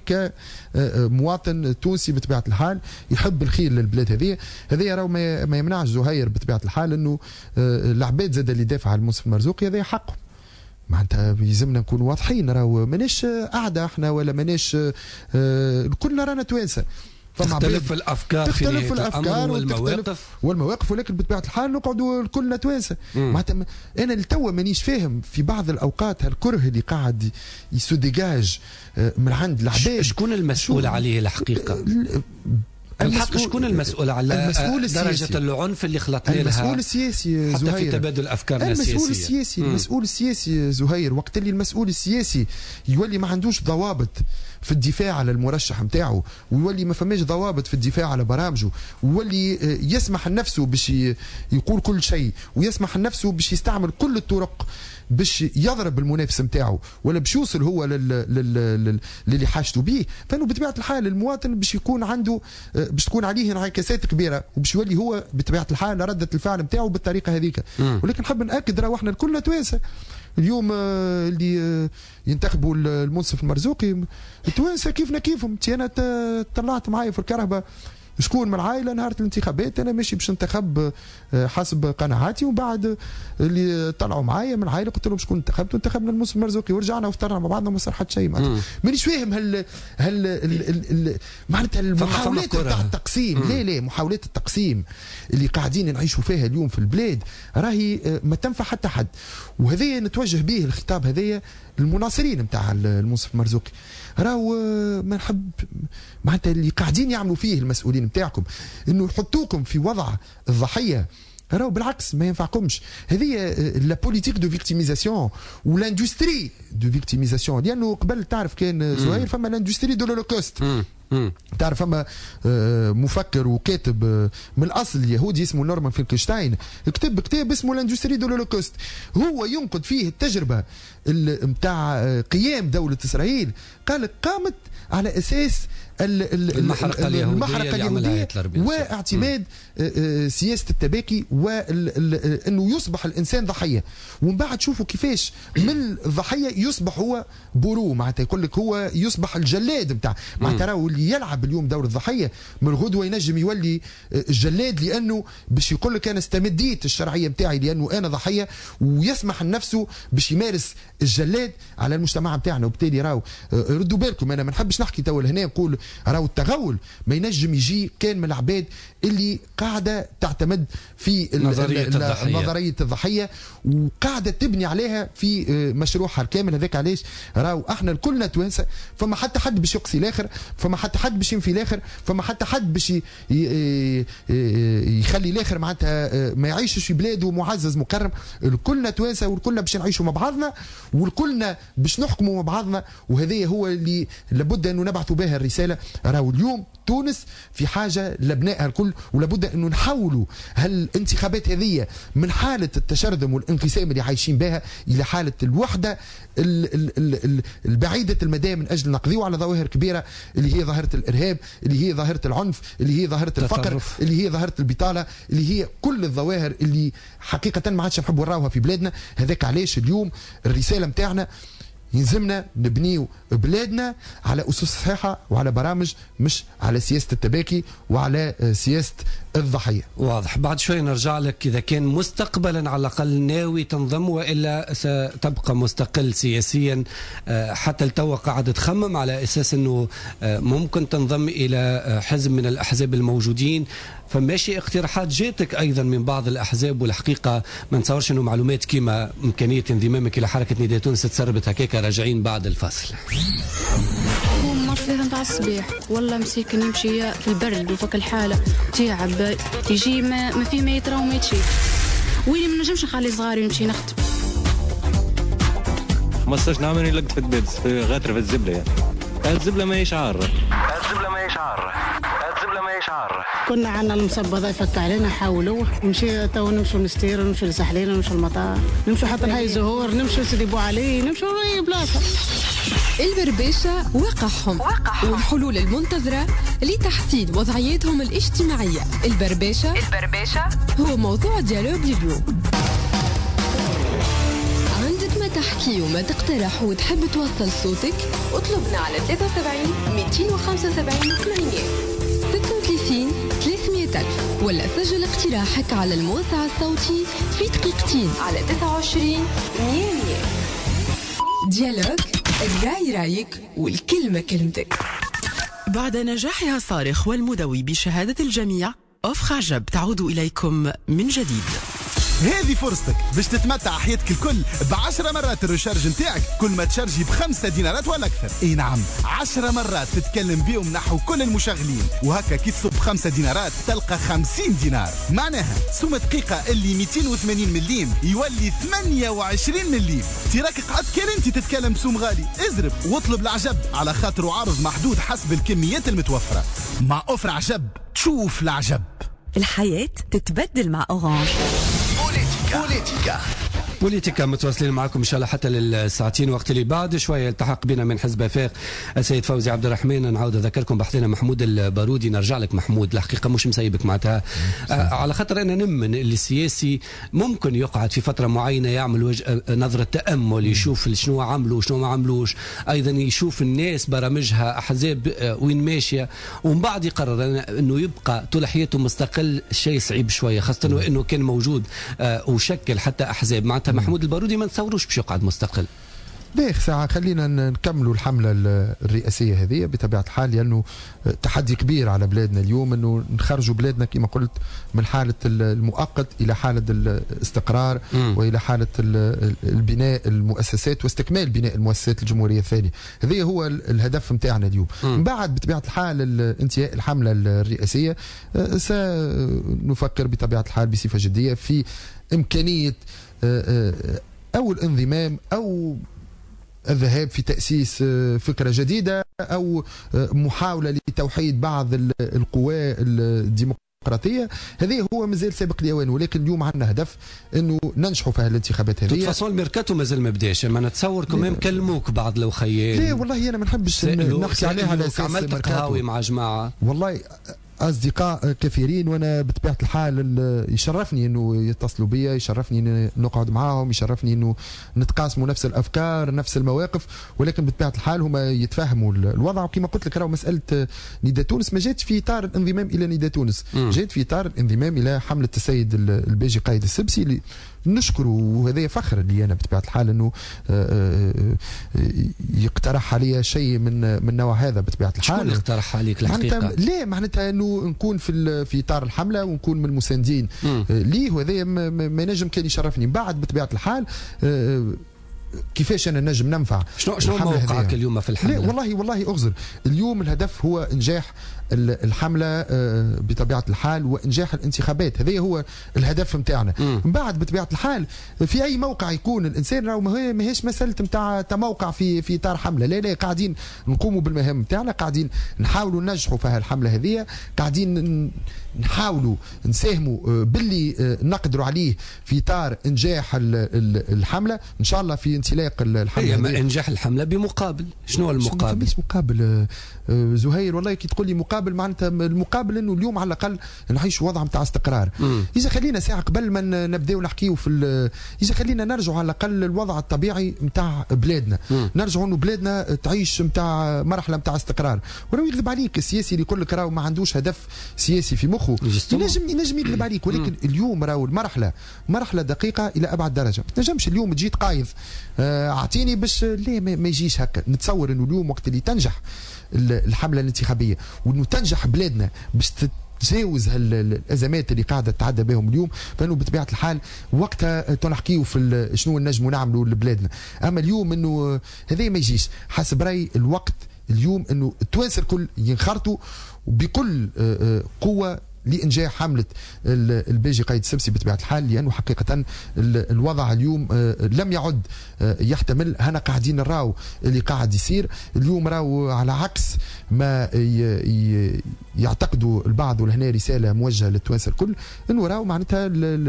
كمواطن تونسي بطبيعه الحال يحب الخير للبلاد هذه. هذه راهو ما يمنعش زهير بطبيعه الحال انه العباد زاد اللي دافع على المنصف المرزوقي هذا حقه. معناتها يلزمنا نكون واضحين، راهو ماناش قاعده احنا ولا ماناش آه كلنا رانا توانسه. تختلف الافكار تختلف في الافكار والمواقف والمواقف ولكن بطبيعه الحال نقعدوا كلنا توانسه. معناتها انا لتوا مانيش فاهم في بعض الاوقات هالكره اللي قاعد يسوديجاج من عند العباد. شكون المسؤول عليه الحقيقه؟ الحق شكون المسؤول على المسؤول درجة العنف اللي خلطنا لها؟ المسؤول السياسي حتى زهير. في تبادل أفكارنا السياسية. المسؤول السياسي مم. المسؤول السياسي زهير، وقت اللي المسؤول السياسي يولي ما عندوش ضوابط في الدفاع على المرشح نتاعو، ويولي ما فماش ضوابط في الدفاع على برامجه، ويولي يسمح لنفسه باش يقول كل شيء، ويسمح لنفسه باش يستعمل كل الطرق باش يضرب المنافس نتاعو ولا باش يوصل هو للي حاجته به. فانه بطبيعه الحال المواطن باش يكون عنده باش تكون عليه انعكاسات كبيره، وباش يولي هو بطبيعه الحال رده الفعل نتاعو بالطريقه هذيك. ولكن نحب ناكد راه احنا كلنا توانسه. اليوم اللي ينتخبوا المنصف المرزوقي التوانسه كيفنا كيفهم. انا طلعت معايا في الكرهبه شكون من العائله نهار الانتخابات انا ماشي باش ننتخب حسب قناعاتي، ومن بعد اللي طلعوا معايا من العائله قلت لهم شكون انتخبت وانتخبنا الموسم المرزوقي ورجعنا وفطرنا مع بعضنا وما صار حتى شيء. مانيش فاهم هل هل معناتها المحاولات تاع التقسيم، لا لا محاولات التقسيم اللي قاعدين نعيشوا فيها اليوم في البلاد راهي ما تنفع حتى حد. وهذا نتوجه به الخطاب هذايا المناصرين نتاع المنصف المرزوقي، راهو ما نحب معناتها اللي قاعدين يعملوا فيه المسؤولين نتاعكم انه يحطوكم في وضع الضحيه، راهو بالعكس ما ينفعكمش. هذه لا بوليتيك دو فيكتيميزاسيون ولاندستري دو فيكتيميزاسيون، لانه قبل تعرف كان زهير فما لاندستري دو لولوكوست. تعرف فما مفكر وكاتب من الاصل اليهودي اسمه نورمان فينكلشتاين كتب كتاب اسمه لاندستري دو لولوكوست، هو ينقد فيه التجربه نتاع قيام دوله اسرائيل، قال قامت على اساس المحرقه اليهوديه, المحرقة اليهودية واعتماد سياسه التباكي وانه يصبح الانسان ضحيه، ومن بعد شوفوا كيفاش من الضحيه يصبح هو بورو، معناتها يقول لك هو يصبح الجلاد نتاع معناتها راهو اللي يلعب اليوم دور الضحيه من غدوه ينجم يولي الجلاد، لانه باش يقول لك انا استمديت الشرعيه نتاعي لانه انا ضحيه، ويسمح لنفسه باش يمارس الجلاد على المجتمع نتاعنا. وبالتالي راهو ردوا بالكم، انا ما نحبش نحكي تو هنا نقول راهو التغول ما ينجم يجي كان من العباد اللي قاعده تعتمد في نظريه الضحيه نظريه الضحيه وقاعده تبني عليها في مشروعها الكامل. هذاك علاش راهو احنا كلنا توانسه، فما حتى حد باش يقصي الاخر، فما حتى حد باش ينفي الاخر، فما حتى حد باش يخلي الاخر معناتها ما يعيشش في بلاده معزز مكرم. الكلنا توانسه والكلنا باش نعيشوا مع بعضنا والكلنا باش نحكموا مع بعضنا، وهذا هو اللي لابد انه نبعثوا بها الرساله. راهو اليوم تونس في حاجه لابنائها الكل، ولابد انه نحولوا هالانتخابات هذه من حاله التشرذم والانقسام اللي عايشين بها الى حاله الوحده البعيده المدى من اجل نقضيوا على ظواهر كبيره اللي هي ظاهره الارهاب، اللي هي ظاهره العنف، اللي هي ظاهره الفقر، اللي هي ظاهره البطاله، اللي هي كل الظواهر اللي حقيقه ما عادش نحبوا نراوها في بلادنا. هذاك علاش اليوم الرساله نتاعنا يلزمنا نبنيو بلادنا على أسس صحيحة وعلى برامج، مش على سياسة التباكي وعلى سياسة الضحية. واضح. بعد شوي نرجع لك إذا كان مستقبلا على الأقل ناوي تنضم وإلا ستبقى مستقل سياسيا. حتى التو قاعد تخمم على أساس أنه ممكن تنضم إلى حزب من الأحزاب الموجودين، فماشي اقتراحات جاتك ايضا من بعض الاحزاب، والحقيقه ما نتصورش انه معلومات كما امكانيه انضمامك الى حركه نداء تونس تسربت هكاك. راجعين بعد الفصل. هما ثلاثة نتاع الصباح والله مسيكن يمشي في البرد وفك الحاله تعب يجي ما, ما في ما يترى وما يتشي، ويلي ما نجمش نخلي صغاري نمشي نخدم. خمسطاش عام راني لقيت في الدبس في غاتره في الزبله، يعني الزبله ماهيش عاره، الزبله ماهيش عاره، الزبله ماهيش عاره. كنا عنا المصبة يفك علينا حاولوا نمشي تو نمشوا نستير نمشوا لسحلين نمشوا المطار نمشوا حتى لهاي زهور نمشوا سيدي بو علي نمشوا لاي بلاصه. البرباشة وقعهم والحلول المنتظرة لتحسين وضعيتهم الاجتماعية. البرباشة البرباشة هو موضوع ديالوج اليوم. عندك ما تحكي وما تقترح وتحب توصل صوتك، اطلبنا على ثلاثة وسبعين مئتين وخمسة وسبعين ثمانية ستة وثلاثين ثلاثمئة ألف، ولا سجل اقتراحك على الموسع الصوتي في دقيقتين على تسعة وعشرين مية مية. ديالوج، الرأي رايك والكلمة كلمتك. بعد نجاحها الصارخ والمدوي بشهادة الجميع، أوفر عجب تعود إليكم من جديد. هذه فرصتك باش تتمتع حياتك الكل بعشرة مرات الرشارج نتاعك كل ما تشارجي بخمسة دينارات ولا أكثر. اي نعم، عشرة مرات تتكلم بيهم نحو كل المشغلين، وهكا كي تصب خمسة دينارات تلقى خمسين دينار. معناها سوم دقيقة اللي مئتين وثمانين مليم يولي ثمانية وعشرين مليم. تراك قعدت كان انت تتكلم بسوم غالي، ازرب واطلب العجب على خاطر عارض محدود حسب الكميات المتوفرة. مع أوفر عجب تشوف العجب. الحياة تتبدل مع أورانج. بوليتيكا بوليتيكا متواصلين معكم ان شاء الله حتى للساعتين، وقت اللي بعد شويه التحق بنا من حزب وفاق السيد فوزي عبد الرحمن. نعاود اذكركم بحثنا محمود البارودي. نرجع لك محمود، الحقيقه مش مسيبك معناتها آه على خاطر انا نمن اللي السياسي ممكن يقعد في فتره معينه يعمل وجه نظره تامل، يشوف شنو عملوا وشنو ما عملوش، ايضا يشوف الناس برامجها احزاب آه وين ماشيه، ومن بعد يقرر انه يبقى طول حياته مستقل. شيء صعيب شويه خاصه انه كان موجود آه وشكل حتى احزاب. معناتها محمود البارودي ما نتصوروش باش يقعد مستقل. باهي ساعة خلينا نكملوا الحملة الرئاسية هذه بطبيعة الحال، لأنه يعني تحدي كبير على بلادنا اليوم أنه نخرجوا بلادنا كما قلت من حالة المؤقت إلى حالة الاستقرار م. وإلى حالة البناء المؤسسات واستكمال بناء المؤسسات الجمهورية الثانية. هذا هو الهدف متاعنا اليوم. من بعد بطبيعة الحال انتهاء الحملة الرئاسية سنفكر بطبيعة الحال بصفة جدية في إمكانية أو الانضمام أو الذهاب في تأسيس فكرة جديدة أو محاولة لتوحيد بعض القوى الديمقراطية. هذه هو مازال سابق الأوان، ولكن اليوم عندنا هدف أنه ننجحوا في الانتخابات هذه. تفاصيل الميركاتو مازال ما بداش، ما نتصوركم يكلموك بعض لو خيال. لا والله أنا ما نحبش نحكي عليها على أساس عملت قهاوي مع جماعة. والله أصدقاء كثيرين، وأنا بطبيعة الحال يشرفني أنه يتصلوا بي، يشرفني أن نقعد معاهم، يشرفني أنه نتقاسموا نفس الأفكار نفس المواقف، ولكن بطبيعة الحال هما يتفاهموا الوضع. وكما قلت لك راهو مسألة نداء تونس ما جاتش في إطار الانضمام إلى نداء تونس، جات في إطار الانضمام إلى حملة السيد الباجي قايد السبسي اللي نشكره، وهذا فخر لي أنا بطبيعة الحال أنه يقترح علي شيء من من نوع هذا. بطبيعة الحال شكون اقترح عليك الحقيقة؟ لا معناتها أنه نكون في في إطار الحملة ونكون من المساندين ليه، وهذا ما ينجم كان يشرفني. بعد بطبيعة الحال كيفاش انا نجم ننفع. شنو شنو موقعك اليوم في الحمله؟ لا والله والله اغزر. اليوم الهدف هو انجاح الحمله بطبيعه الحال وانجاح الانتخابات، هذا هو الهدف نتاعنا. من بعد بطبيعه الحال في اي موقع يكون الانسان راهو ماهيش مساله نتاع موقع في في اطار حمله، لا لا قاعدين نقوموا بالمهام نتاعنا، قاعدين نحاولوا ننجحوا في الحمله هذه، قاعدين نحاولوا نساهموا باللي نقدروا عليه في اطار انجاح الحمله ان شاء الله. في انطلاق الحمله هي ما انجاح الحمله بمقابل شنو المقابل؟ مش مقابل زهير والله كي تقول لي مقابل معناتها المقابل انه اليوم على الاقل نعيش وضع نتاع استقرار. اذا خلينا ساعه قبل ما نبداو نحكيو في اذا خلينا نرجعوا على الاقل الوضع الطبيعي نتاع بلادنا، نرجعوا انه بلادنا تعيش نتاع مرحله نتاع استقرار. ولو يكذب عليك السياسي اللي يقول لك راهو ما عندوش هدف سياسي في مخه ينجم ينجم يكذب عليك، ولكن مم. اليوم راهو المرحله مرحله دقيقه الى ابعد درجه. ما تنجمش اليوم تجي تقايض اعطيني آه باش ليه ما يجيش هكا. نتصور انه اليوم وقت اللي تنجح الحمله الانتخابيه وانه تنجح بلادنا باش تجاوز الازمات اللي قاعده تتعدى بهم اليوم، فانه بطبيعه الحال وقتها تنحكيو في شنو نجموا نعملوا لبلادنا. اما اليوم انه هذا ما يجيش. حسب رايي الوقت اليوم انه التوانسه الكل ينخرطوا بكل قوه لإنجاح حملة الباجي قايد السبسي بطبيعة الحال، لأنه حقيقة الوضع اليوم لم يعد يحتمل. هنا قاعدين نراو اللي قاعد يصير اليوم، راو على عكس ما يعتقدوا البعض، ولهنا رسالة موجهة للتوانسة الكل انه راو معناتها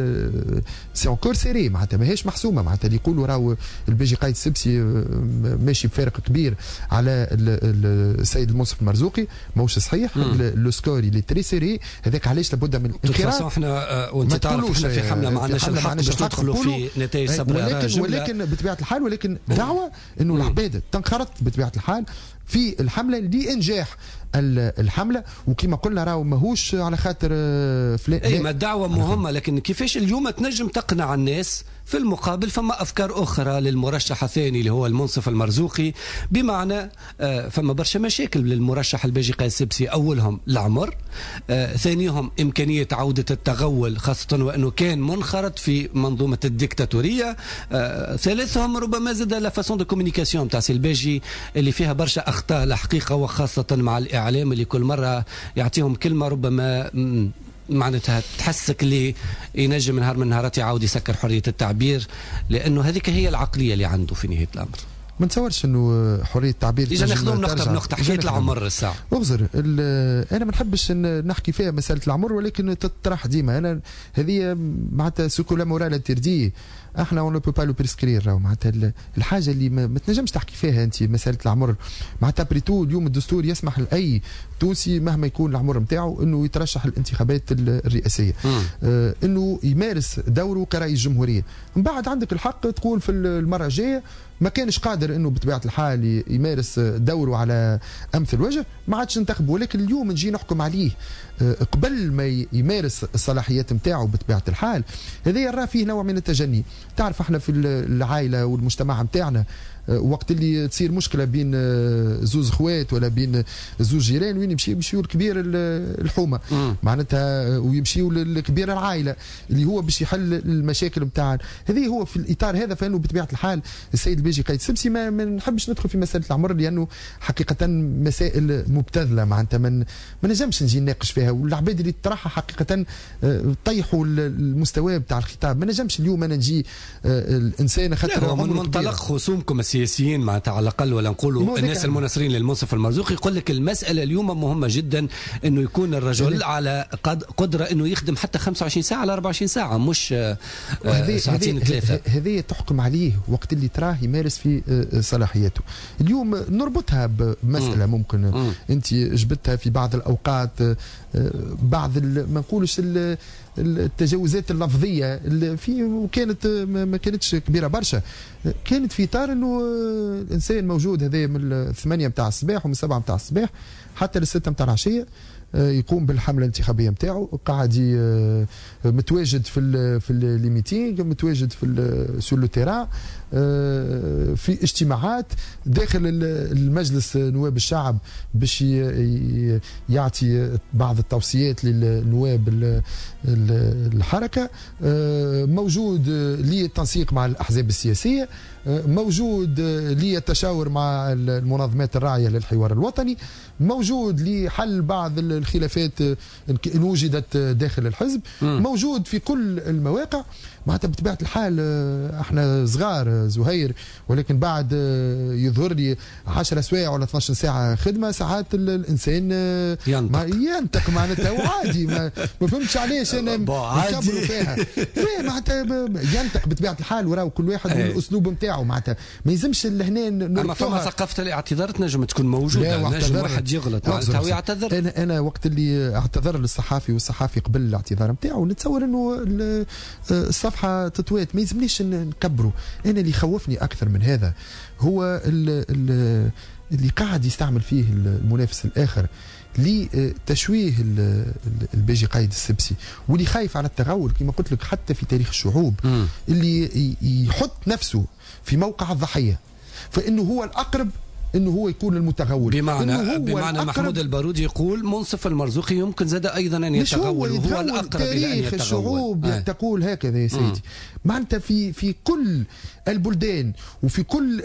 سي انكور سيري، معناتها ماهيش محسومة. معناتها اللي يقولوا راو الباجي قايد السبسي ماشي بفارق كبير على السيد المنصف المرزوقي ماهوش صحيح. لو سكوري اللي تري سيري هذاك علاش لابد من الانخراط. احنا وانت تعرف احنا في حمله ما عندناش الحق باش ندخلوا في نتائج سبرة، ولكن ولكن بطبيعه الحال ولكن دعوه انه العباد تنخرط بطبيعه الحال في الحمله لانجاح الحمله. وكما قلنا راهو ماهوش على خاطر فلان. اي ما الدعوه مهمه، لكن كيفاش اليوم تنجم تقنع الناس في المقابل فما افكار اخرى للمرشح الثاني اللي هو المنصف المرزوقي، بمعنى فما برشا مشاكل للمرشح الباجي قايد السبسي. اولهم العمر، ثانيهم امكانيه عوده التغول خاصه وانه كان منخرط في منظومه الديكتاتوريه، ثالثهم ربما زاد لا فاسون دو كومونيكاسيون تاع سي الباجي اللي فيها برشا اخطاء الحقيقه، وخاصه مع الاعلام اللي كل مره يعطيهم كلمه ربما معناتها تحسك اللي ينجم من نهار من نهارات يعاود يسكر حريه التعبير، لانه هذيك هي العقليه اللي عنده في نهايه الامر. ما نتصورش انه حريه التعبير اجا ناخذهم نقطه بنقطه حكايه العمر الساعه اغزر. انا ما نحبش نحكي فيها مساله العمر، ولكن تطرح ديما. انا هذه معناتها سوكو لا مورال انتردي، احنا اون بو با لو بريسكرير. معناتها الحاجه اللي ما, ما تنجمش تحكي فيها انت مساله العمر. معناتها بريتو اليوم الدستور يسمح لاي تونسي مهما يكون العمر نتاعو انه يترشح الانتخابات الرئاسيه، آه انه يمارس دوره كرئيس جمهوريه. من بعد عندك الحق تقول في المره الجايه ما كانش قادر انه بطبيعه الحال يمارس دوره على امثل وجه، ما عادش ننتخبه. ولكن اليوم نجي نحكم عليه قبل ما يمارس الصلاحيات نتاعو بطبيعه الحال، هذا يرى فيه نوع من التجني. تعرف احنا في العائله والمجتمع نتاعنا وقت اللي تصير مشكله بين زوز خوات ولا بين زوز جيران، وين يمشي يمشيوا لكبير الحومه معناتها، ويمشيوا لكبير العائله اللي هو باش يحل المشاكل نتاعنا. هذه هو في الاطار هذا. فانه بطبيعه الحال السيد البيجي قايد سبسي ما, ما نحبش ندخل في مساله العمر، لانه حقيقه مسائل مبتذله معناتها ما نجمش نجي نناقش فيها، والعباد اللي تطرحها حقيقه طيحوا المستوى بتاع الخطاب. ما نجمش اليوم انا نجي الانسان خاطر من منطلق خصومكم السياسيين معناتها على الاقل، ولا نقولوا الناس المناصرين للمنصف المرزوقي، يقول لك المساله اليوم مهمه جدا انه يكون الرجل على قدره انه يخدم حتى خمسة وعشرين ساعه على أربعة وعشرين ساعه، مش ساعتين ثلاثه. هذه تحكم عليه وقت اللي تراه يمارس في صلاحياته. اليوم نربطها بمساله ممكن م. انت جبتها في بعض الاوقات، بعض ما نقولش التجاوزات اللفظيه اللي في، وكانت ما كانتش كبيره برشا، كانت في اطار انه الانسان موجود هذا من الثمانيه نتاع الصباح ومن السبعه نتاع الصباح حتى للسته نتاع العشيه يقوم بالحمله الانتخابيه نتاعو، قاعد متواجد في ال في لي ميتينغ، متواجد في سور لو تيران، في اجتماعات داخل المجلس نواب الشعب باش يعطي بعض التوصيات للنواب الحركه، موجود للتنسيق مع الاحزاب السياسيه، موجود للتشاور مع المنظمات الراعيه للحوار الوطني، موجود لحل بعض الخلافات ان وجدت داخل الحزب، موجود في كل المواقع. معناتها بطبيعه الحال احنا صغار زهير، ولكن بعد يظهر لي عشر سوايع ولا اثناش ساعه خدمه، ساعات الانسان ينطق ينطق معناتها وعادي. ما, ما فهمتش علاش انا نكبروا فيها. لا معناتها ينطق بطبيعه الحال، وراه كل واحد والاسلوب نتاعو. معناتها ما يلزمش لهنا نربطوها. اما فما ثقافه الاعتذار تنجم تكون موجوده، نجم واحد يغلط معناتها ويعتذر. انا انا وقت اللي اعتذر للصحافي والصحافي قبل الاعتذار نتاعو، نتصور انه الصفحه تطويت. ما يلزمنيش نكبروا. انا اللي خوفني اكثر من هذا هو اللي قاعد يستعمل فيه المنافس الاخر لتشويه البيجي قايد السبسي، واللي خايف على التغول كما قلت لك حتى في تاريخ الشعوب، م. اللي يحط نفسه في موقع الضحيه، فانه هو الاقرب انه هو يكون المتغول. بمعنى بمعنى محمود البارودي يقول منصف المرزوقي يمكن زاد ايضا ان يتغول، هو, هو الاقرب الى ان يتغول. الشعوب آه. تقول هكذا يا سيدي. معناتها في في كل البلدان وفي كل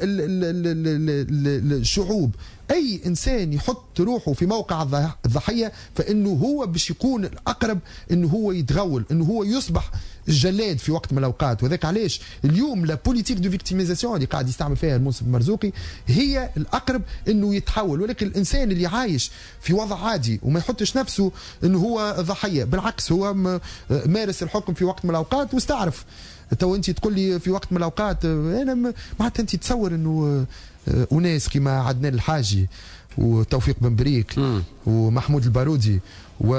الشعوب اي انسان يحط روحه في موقع الضحيه فانه هو باش يكون الاقرب انه هو يتغول، انه هو يصبح الجلاد في وقت من الاوقات. وذاك علاش اليوم لا بوليتيك دو فيكتيميزاسيون اللي قاعد يستعمل فيها المنصف المرزوقي هي الاقرب انه يتحول. ولكن الانسان اللي عايش في وضع عادي وما يحطش نفسه انه هو ضحيه، بالعكس هو مارس الحكم في وقت من الاوقات واستعرف. تو انت تقول لي في وقت من الاوقات، انا معناتها انت تصور انه اناس كما عدنان الحاجي وتوفيق بن بريك م. ومحمود البارودي و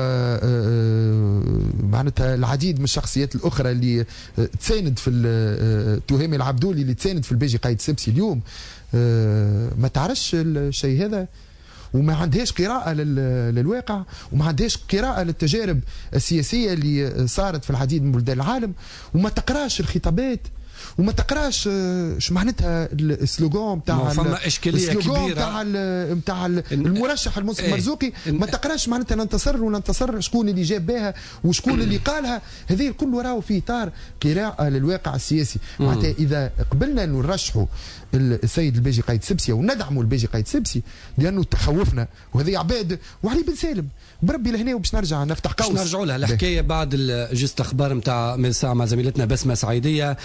معناتها العديد من الشخصيات الاخرى اللي تساند في تهامي العبدولي اللي تساند في البيجي قايد سبسي اليوم، ما تعرفش الشيء هذا وما عندهاش قراءة للواقع وما عندهاش قراءة للتجارب السياسية اللي صارت في العديد من بلدان العالم، وما تقراش الخطابات وما تقراش شو معناتها السلوغان نتاع فما اشكاليه كبيره نتاع نتاع المرشح المنصف المرزوقي، ما تقراش معناتها ننتصر وننتصر شكون اللي جاب بها وشكون اللي قالها. هذه الكل وراه في اطار قراءه للواقع السياسي. معناتها اذا قبلنا نرشحوا السيد البيجي قايد سبسي وندعموا البيجي قايد سبسي لانه تخوفنا، وهذه عباد وعلي بن سالم بربي لهنا وباش نرجع نفتح قوس باش نرجعوا لها الحكايه بعد جست اخبار نتاع من ساعه مع زميلتنا بسمه سعيديه، وباش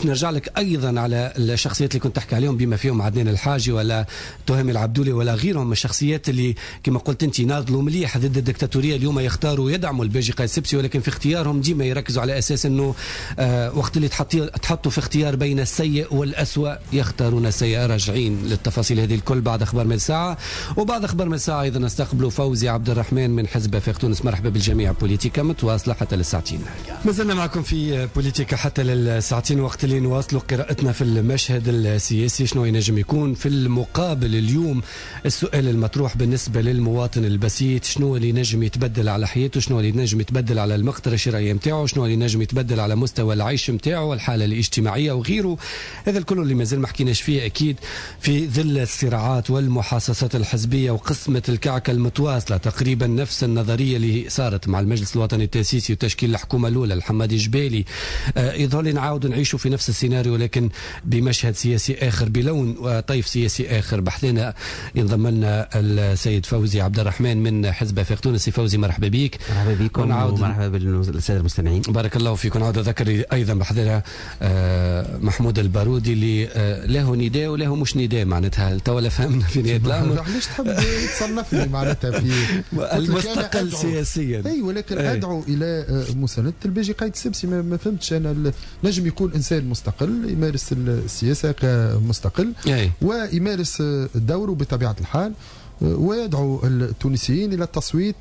نرجع لك ايضا على الشخصيات اللي كنت تحكي عليهم بما فيهم عدنان الحاجي ولا تهامي العبدولي ولا غيرهم من الشخصيات اللي كما قلت انت ناضلوا مليح ضد الدكتاتوريه، اليوم يختاروا يدعموا الباجي قايد سبسي، ولكن في اختيارهم ديما يركزوا على اساس انه آه وقت اللي تحطوا في اختيار بين السيء والأسوأ يختارون السيء. راجعين للتفاصيل هذه الكل بعد اخبار من ساعه، وبعد اخبار من ساعه ايضا نستقبلوا فوزي عبد الرحمن من حزب افاق تونس. مرحبا بالجميع. بوليتيكا متواصله حتى للساعتين. ما زلنا معكم في بوليتيكا حتى للساعتين، وقت اللي نواصلوا قراءتنا في المشهد السياسي. شنو ينجم يكون في المقابل اليوم؟ السؤال المطروح بالنسبه للمواطن البسيط، شنو اللي ينجم يتبدل على حياته، شنو اللي ينجم يتبدل على المقدره الشرائيه نتاعو، شنو اللي ينجم يتبدل على مستوى العيش نتاعو والحاله الاجتماعيه وغيره. هذا الكل اللي مازال ما حكيناش فيه اكيد في ظل الصراعات والمحاصصات الحزبيه وقسمه الكعكه المتواصله. تقريبا نفس النظريه اللي صارت مع المجلس الوطني التاسيسي وتشكيل الحكومه الاولى الحمادي جبالي، آه يظل نعاود نعيشوا في نفس السيناريو لكن بمشهد سياسي اخر بلون وطيف سياسي اخر. بحثنا ينضم لنا السيد فوزي عبد الرحمن من حزب افاق تونس. فوزي مرحبا بك. مرحبا بكم ومرحبا بالساده المستمعين. بارك الله فيكم. نعود اذكر ايضا بحضرها آه محمود البارودي اللي آه له نداء وله مش نداء، معناتها توا فهمنا في نهايه الامر. علاش تحب تصنفني معناتها في المستقل سياسيا؟ اي ولكن أي. ادعو الى مسانده الباجي قايد سبسي. ما, ما فهمتش انا. نجم يكون انسان مستقل يمارس السياسه كمستقل أي. ويمارس دوره بطبيعه الحال، ويدعو التونسيين الى التصويت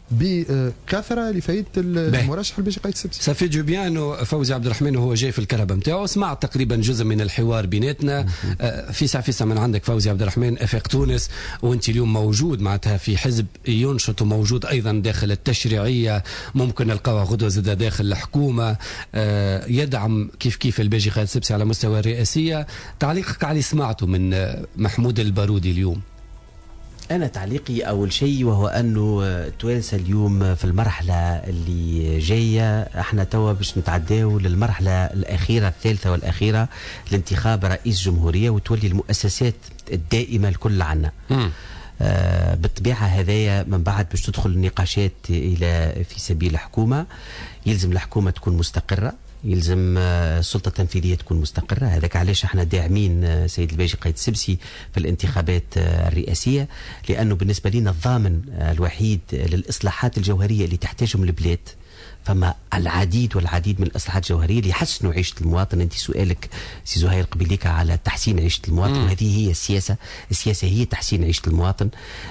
بكثره لفائده المرشح الباجي قايد سبسي. سافي جو بيان انه فوزي عبد الرحمن وهو جاي في الكربه نتاعو سمع تقريبا جزء من الحوار بيناتنا. فيسع فيسع من عندك فوزي عبد الرحمن افاق تونس، وانت اليوم موجود معناتها في حزب ينشط وموجود ايضا داخل التشريعيه، ممكن نلقاوها غدوه زاده داخل الحكومه، يدعم كيف كيف الباجي قايد سبسي على مستوى الرئاسيه. تعليقك على اللي سمعته من محمود البارودي اليوم؟ أنا تعليقي أول شيء وهو أنه التوانسة اليوم في المرحلة اللي جاية، احنا توا باش نتعداو للمرحلة الأخيرة الثالثة والأخيرة لانتخاب رئيس جمهورية، وتولي المؤسسات الدائمة الكل عنا. آه بالطبيعة هذايا من بعد باش تدخل النقاشات إلى في سبيل الحكومة. يلزم الحكومة تكون مستقرة، يلزم السلطة التنفيذية تكون مستقرة. هذاك علاش احنا داعمين سيد الباجي قايد سبسي في الانتخابات الرئاسية، لأنه بالنسبة لنا الضامن الوحيد للإصلاحات الجوهرية اللي تحتاجهم البلاد. فما العديد والعديد من الإصلاحات الجوهرية اللي يحسنوا عيشة المواطن. أنت سؤالك سي زهير قبيليك على تحسين عيشة المواطن، وهذه هي السياسة. السياسة هي تحسين عيشة المواطن.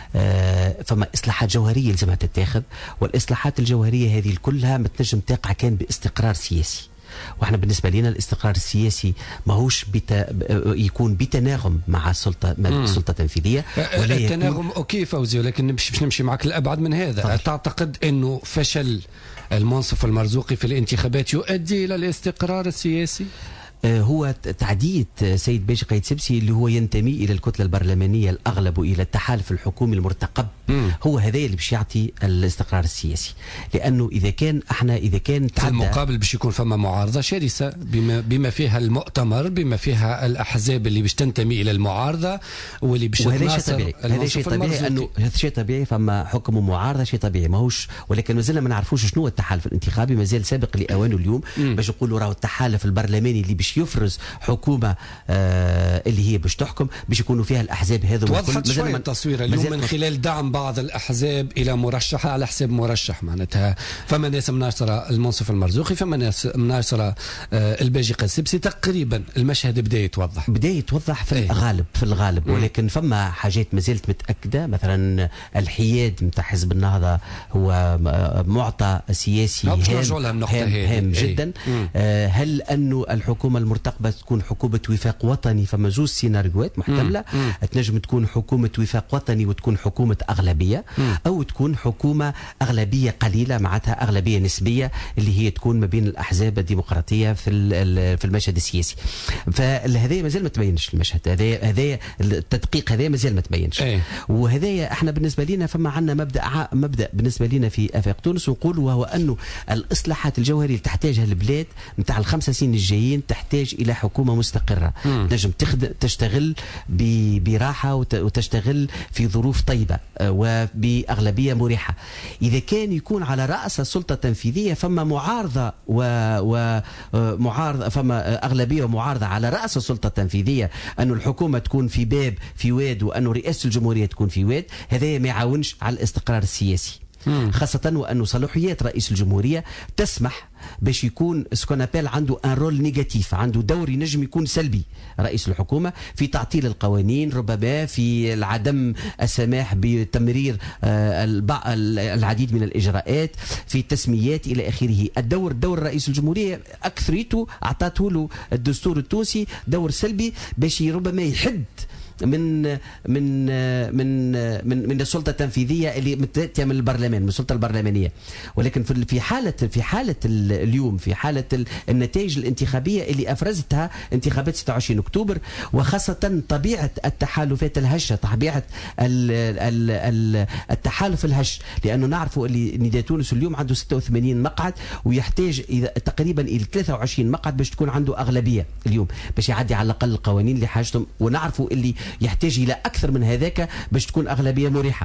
آه فما إصلاحات جوهرية يلزمها تتاخذ، والإصلاحات الجوهرية هذه كلها ما تنجم تقع كان باستقرار سياسي. واحنا بالنسبه لنا الاستقرار السياسي ماهوش بتا يكون بتناغم مع السلطه مع السلطه التنفيذيه. ولا التناغم اوكي فوزي، ولكن مش باش نمشي معك الابعد من هذا. طبعا. تعتقد انه فشل المنصف المرزوقي في الانتخابات يؤدي الى الاستقرار السياسي؟ هو تعديد سيد باجي قايد سبسي اللي هو ينتمي الى الكتله البرلمانيه الاغلب الى التحالف الحكومي المرتقب، مم. هو هذا اللي باش يعطي الاستقرار السياسي. لانه اذا كان احنا اذا كان في المقابل باش يكون فما معارضه شرسه بما بما فيها المؤتمر، بما فيها الاحزاب اللي باش تنتمي الى المعارضه واللي باش تناصر. هذا شيء طبيعي، انه هذا شيء طبيعي. فما حكم ومعارضه شيء طبيعي ماهوش، ولكن مازلنا ما نعرفوش شنو التحالف الانتخابي. مازال سابق لاوانه اليوم باش نقولوا راهو التحالف البرلماني اللي باش يفرز حكومه آه اللي هي باش تحكم، باش يكونوا فيها الاحزاب هذو. توضحت شويه التصوير اليوم من خلال دعم بعض الاحزاب الى مرشحه على حساب مرشح. معناتها فما ناس مناصره المنصف المرزوقي، فما ناس مناصره آه الباجي قايد سبسي. تقريبا المشهد بدا يتوضح بدا يتوضح في الغالب في الغالب م. ولكن فما حاجات ما زالت متاكده. مثلا الحياد نتاع حزب النهضه هو معطى سياسي هام, هام, هام جدا. آه هل انه الحكومه المرتقبه تكون حكومه وفاق وطني؟ فما زوج سيناريوهات محتمله. تنجم تكون حكومه وفاق وطني وتكون حكومه اغلبيه، مم. او تكون حكومه اغلبيه قليله معناتها اغلبيه نسبيه اللي هي تكون ما بين الاحزاب الديمقراطيه في في المشهد السياسي. فهذا مازال ما تبينش المشهد هذا، هذا التدقيق هذا مازال ما تبينش. وهذا احنا بالنسبه لنا فما عندنا مبدا مبدا بالنسبه لنا في افاق تونس نقول، وهو انه الاصلاحات الجوهريه اللي تحتاجها البلاد نتاع الخمسه سنين الجايين تحتاج تحتاج الى حكومه مستقره تنجم تشتغل براحه وتشتغل في ظروف طيبه وباغلبيه مريحه. اذا كان يكون على راس السلطه التنفيذيه فما معارضه ومعارضه، فما اغلبيه ومعارضه على راس السلطه التنفيذيه، انه الحكومه تكون في باب في واد وانه رئاسه الجمهوريه تكون في واد، هذا ما يعاونش على الاستقرار السياسي. خاصة وأنه صلاحيات رئيس الجمهورية تسمح باش يكون سكونابيل عنده ان رول نيجاتيف، عنده دور ينجم يكون سلبي رئيس الحكومة في تعطيل القوانين، ربما في عدم السماح بتمرير العديد من الإجراءات، في التسميات إلى آخره. الدور دور رئيس الجمهورية أكثريته أعطته له الدستور التونسي دور سلبي باش ربما يحد من من من من من السلطه التنفيذيه اللي تاتي من البرلمان، من السلطه البرلمانيه. ولكن في في حاله في حاله اليوم، في حاله النتائج الانتخابيه اللي افرزتها انتخابات ستة وعشرين أكتوبر، وخاصه طبيعه التحالفات الهشه، طبيعه التحالف الهش، لانه نعرفوا اللي نداء تونس اليوم عنده ستة وثمانين مقعد ويحتاج إذا تقريبا الى ثلاثة وعشرين مقعد باش تكون عنده اغلبيه اليوم باش يعدي على الاقل القوانين اللي حاجتهم، ونعرفوا اللي يحتاج إلى أكثر من هذاك باش تكون أغلبية مريحة.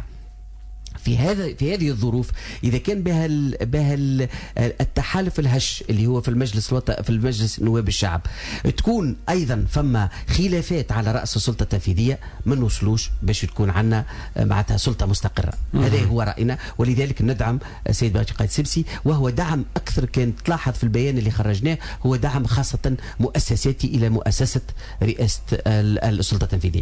في هذا في هذه الظروف اذا كان بها بها التحالف الهش اللي هو في المجلس في المجلس نواب الشعب تكون ايضا فما خلافات على راس السلطه التنفيذيه، ما نوصلوش باش تكون عندنا معناتها سلطه مستقره. هذا هو راينا، ولذلك ندعم السيد باقي قايد سبسي، وهو دعم اكثر كان تلاحظ في البيان اللي خرجناه هو دعم خاصه مؤسساتي الى مؤسسه رئاسه السلطه التنفيذيه.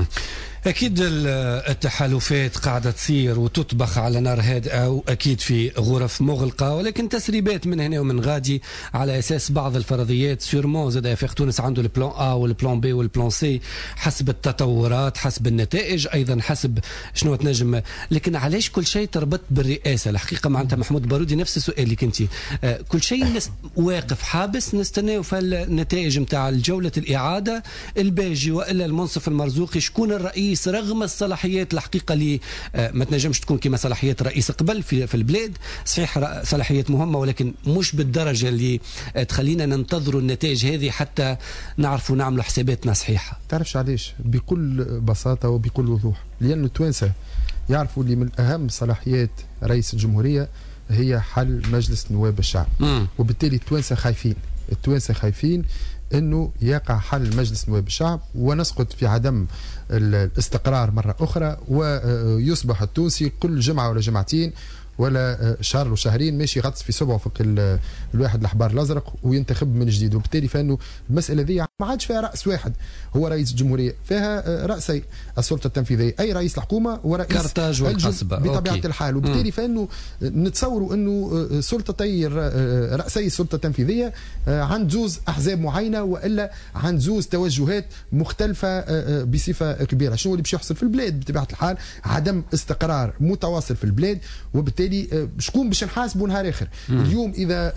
أكيد التحالفات قاعدة تصير وتطبخ على نار هادئة، وأكيد في غرف مغلقة، ولكن تسريبات من هنا ومن غادي على أساس بعض الفرضيات. سيرمون زاد في تونس عنده البلان أ والبلان بي والبلان سي حسب التطورات، حسب النتائج، أيضا حسب شنو تنجم. لكن علاش كل شيء تربط بالرئاسة؟ الحقيقة معناتها محمود بارودي نفس السؤال اللي كنتي، كل شيء واقف حابس نستناو في النتائج نتاع الجولة الإعادة الباجي وإلا المنصف المرزوقي شكون الرئيس، رغم الصلاحيات الحقيقة اللي ما تنجمش تكون كما صلاحيات رئيس قبل في في البلاد. صحيح صلاحيات مهمة ولكن مش بالدرجة اللي تخلينا ننتظروا النتائج هذه حتى نعرفوا نعملوا حساباتنا صحيحة. تعرفش علاش؟ بكل بساطة وبكل وضوح، لأن التوانسة يعرفوا اللي من أهم صلاحيات رئيس الجمهورية هي حل مجلس نواب الشعب، م. وبالتالي التوانسة خايفين التوانسة خايفين انه يقع حل مجلس نواب الشعب ونسقط في عدم الاستقرار مرة أخرى، ويصبح التونسي كل جمعة ولا جمعتين ولا شهر ولا شهرين ماشي يغطس في صبعه فوق الواحد الأحبار الأزرق وينتخب من جديد. وبالتالي فإنه المسألة ذي ما عادش فيها رأس واحد هو رئيس الجمهورية، فيها رأسي السلطة التنفيذية، أي رئيس الحكومة ورئيس كارتاج والقصبة بطبيعة أوكي. الحال. وبالتالي فإنه نتصوروا أنه سلطتي رأسي السلطة التنفيذية عند زوز أحزاب معينة وإلا عند زوز توجهات مختلفة بصفة كبيرة. شنو اللي باش يحصل في البلاد؟ بطبيعة الحال عدم استقرار متواصل في البلاد، وبالتالي شكون باش نحاسبوا نهار اخر؟ مم. اليوم اذا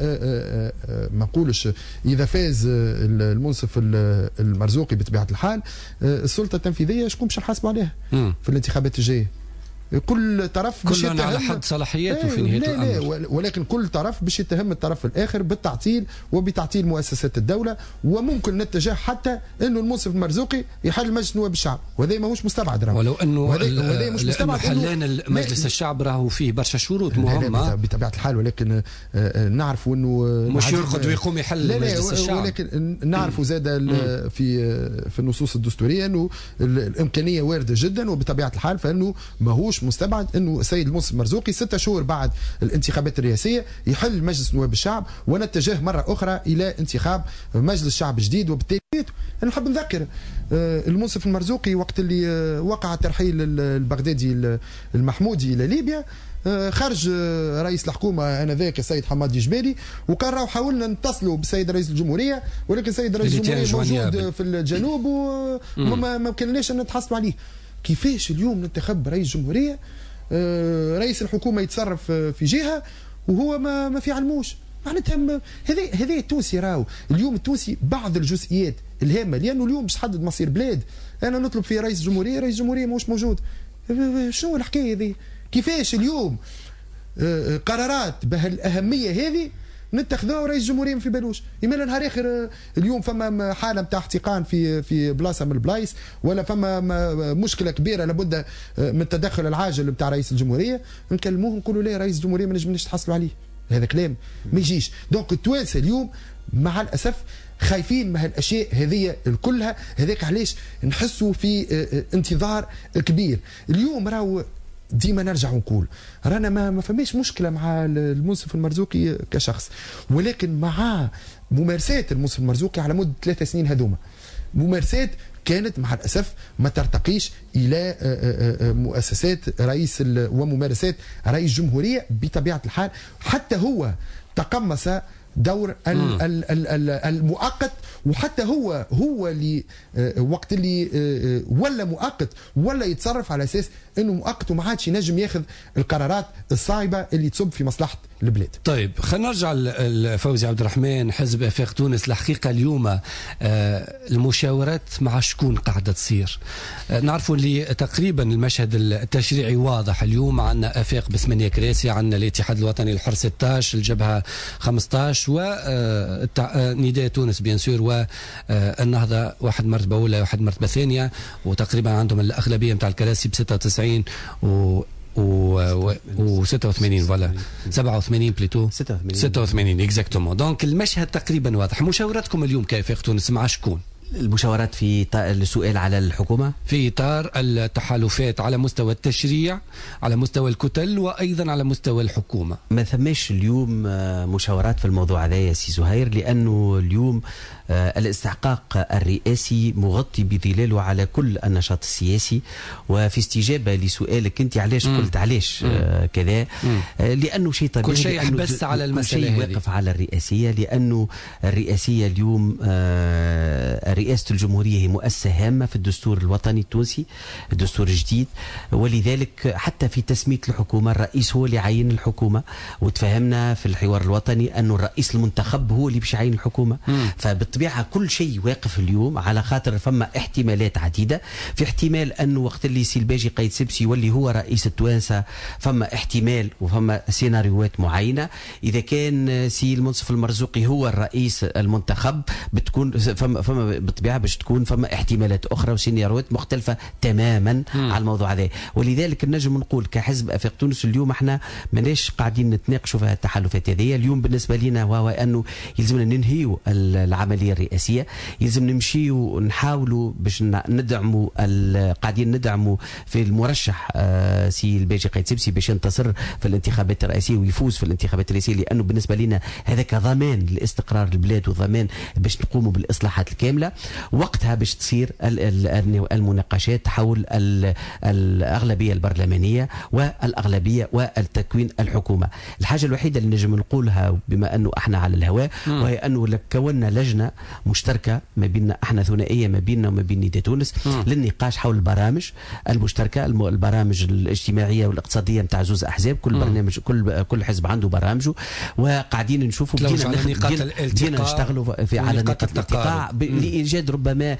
ما نقولش اذا فاز المنصف المرزوقي بطبيعه الحال، السلطه التنفيذيه شكون باش نحاسبوا عليها مم. في الانتخابات الجايه؟ كل طرف باش يتهم على حد صلاحياته في نهايه لا الامر لا، ولكن كل طرف باش يتهم الطرف الاخر بالتعطيل وبتعطيل مؤسسات الدوله، وممكن نتجه حتى انه المنصف المرزوقي يحل مجلس نواب الشعب، وهذا ماهوش مستبعد راهو، ولو انه لانه حلان مجلس الشعب راهو فيه برشا شروط مهمه بطبيعه الحال، ولكن نعرفوا انه مش يرقد ويقوم يحل لا مجلس لا الشعب، ولكن نعرفوا زاد في في النصوص الدستوريه انه الامكانيه وارده جدا، وبطبيعه الحال فانه ماهوش مستبعد انه السيد المنصف المرزوقي ستة شهور بعد الانتخابات الرئاسيه يحل مجلس نواب الشعب ونتجه مره اخرى الى انتخاب مجلس شعب جديد. وبالتالي انا نحب نذكر المنصف المرزوقي وقت اللي وقع ترحيل البغدادي المحمودي الى ليبيا، خرج رئيس الحكومه انذاك السيد حمادي جبالي وكان راهو حاولنا نتصلوا بالسيد رئيس الجمهوريه، ولكن السيد رئيس الجمهوريه موجود في الجنوب وما ما كناش نتحصلوا عليه. كيفاش اليوم ننتخب رئيس جمهوريه رئيس الحكومه يتصرف في جهه وهو ما ما في علموش؟ معناتها هذا هذا التونسي راهو اليوم التونسي بعض الجزئيات الهامه، لانه اليوم باش تحدد مصير بلاد. انا نطلب في رئيس جمهوريه، رئيس جمهوريه ماهوش موجود، شنو الحكايه هذه؟ كيفاش اليوم قرارات بهالاهميه هذه نتخذوها ورئيس الجمهوريه ما في بالوش. يمال نهار اخر اليوم فما حاله نتاع احتقان في في بلاصه من البلايص، ولا فما مشكله كبيره لابد من التدخل العاجل نتاع رئيس الجمهوريه، نكلموه نقولوا لا رئيس الجمهوريه ما نجمش نحصلوا عليه. هذا كلام ما يجيش. دونك التوانسه اليوم مع الاسف خايفين من هالاشياء هذه كلها. هذاك علاش نحسوا في انتظار كبير. اليوم راهو ديما نرجع ونقول رانا ما, ما فماش مشكله مع المنصف المرزوقي كشخص، ولكن مع ممارسات المنصف المرزوقي على مده ثلاثة سنين هذوما، ممارسات كانت مع الاسف ما ترتقيش الى مؤسسات رئيس وممارسات رئيس الجمهوريه بطبيعه الحال. حتى هو تقمص دور المؤقت، وحتى هو هو اللي وقت اللي ولا مؤقت ولا يتصرف على اساس انه مؤقت وما عادش ينجم ياخذ القرارات الصعبه اللي تصب في مصلحه البلاد. طيب خلينا نرجع لفوزي عبد الرحمن، حزب افاق تونس. الحقيقه اليوم المشاورات مع شكون قاعده تصير؟ نعرفوا اللي تقريبا المشهد التشريعي واضح. اليوم عندنا افاق بثمانيه كراسي، عندنا الاتحاد الوطني الحر ستة عشر، الجبهه خمسة عشر، ونداء تونس بيان سور، والنهضه واحد مرتبه اولى واحد مرتبه ثانيه، وتقريبا عندهم الاغلبيه نتاع الكراسي ب ستة وتسعين و و ستة وثمانين فوالا سبعة وثمانين بليتو ستة وثمانين اكزاكتومون. دونك المشهد تقريبا واضح. مشاوراتكم اليوم كافاق تونس مع شكون؟ المشاورات في السؤال على الحكومة في إطار التحالفات على مستوى التشريع، على مستوى الكتل، وأيضا على مستوى الحكومة. ما ثماش اليوم مشاورات في الموضوع هذا يا سي زهير، لأنه اليوم الاستحقاق الرئاسي مغطي بظلاله على كل النشاط السياسي. وفي استجابة لسؤالك أنت علاش مم. قلت علاش مم. كذا مم. لأنه شيء طبيعي، كل شيء يحبس على المسألة هذه، واقف على الرئاسية، لأنه الرئاسية اليوم رئاسة الجمهورية هي مؤسسة هامة في الدستور الوطني التونسي، الدستور الجديد، ولذلك حتى في تسمية الحكومة الرئيس هو اللي يعين الحكومة، وتفهمنا في الحوار الوطني أنه الرئيس المنتخب هو اللي باش يعين الحكومة. فبالطبيعة كل شيء واقف اليوم على خاطر فما احتمالات عديدة. في احتمال أنه وقت اللي سي الباجي قايد سبسي يولي هو رئيس التوانسة، فما احتمال وفما سيناريوهات معينة. إذا كان سي المنصف المرزوقي هو الرئيس المنتخب بتكون فما, فما بالطبيعة باش تكون فما احتمالات أخرى وسيناريوهات مختلفة تماما مم. على الموضوع هذا. ولذلك نجم نقول كحزب أفاق تونس اليوم احنا ماناش قاعدين نتناقشوا في التحالفات هذه. اليوم بالنسبة لنا هو أنه يلزمنا ننهيوا العملية الرئاسية، يلزم نمشيوا ونحاولوا باش ندعموا قاعدين ندعموا في المرشح آه سي الباجي قايد سبسي باش ينتصر في الانتخابات الرئاسية ويفوز في الانتخابات الرئاسية، لأنه بالنسبة لنا هذاك ضمان لاستقرار البلاد وضمان باش نقوموا بالإصلاحات الكاملة. وقتها باش تصير المناقشات حول الأغلبية البرلمانية والأغلبية والتكوين الحكومة. الحاجة الوحيدة اللي نجم نقولها بما أنه احنا على الهواء وهي أنه كونا لجنة مشتركة ما بيننا احنا، ثنائية ما بيننا وما بين نداء تونس للنقاش حول البرامج المشتركة، البرامج الاجتماعية والاقتصادية نتاع زوز أحزاب. كل برنامج كل كل حزب عنده برامجه، وقاعدين نشوفوا بدينا نشتغلوا في على نقاط الالتقاء لإيجاد ربما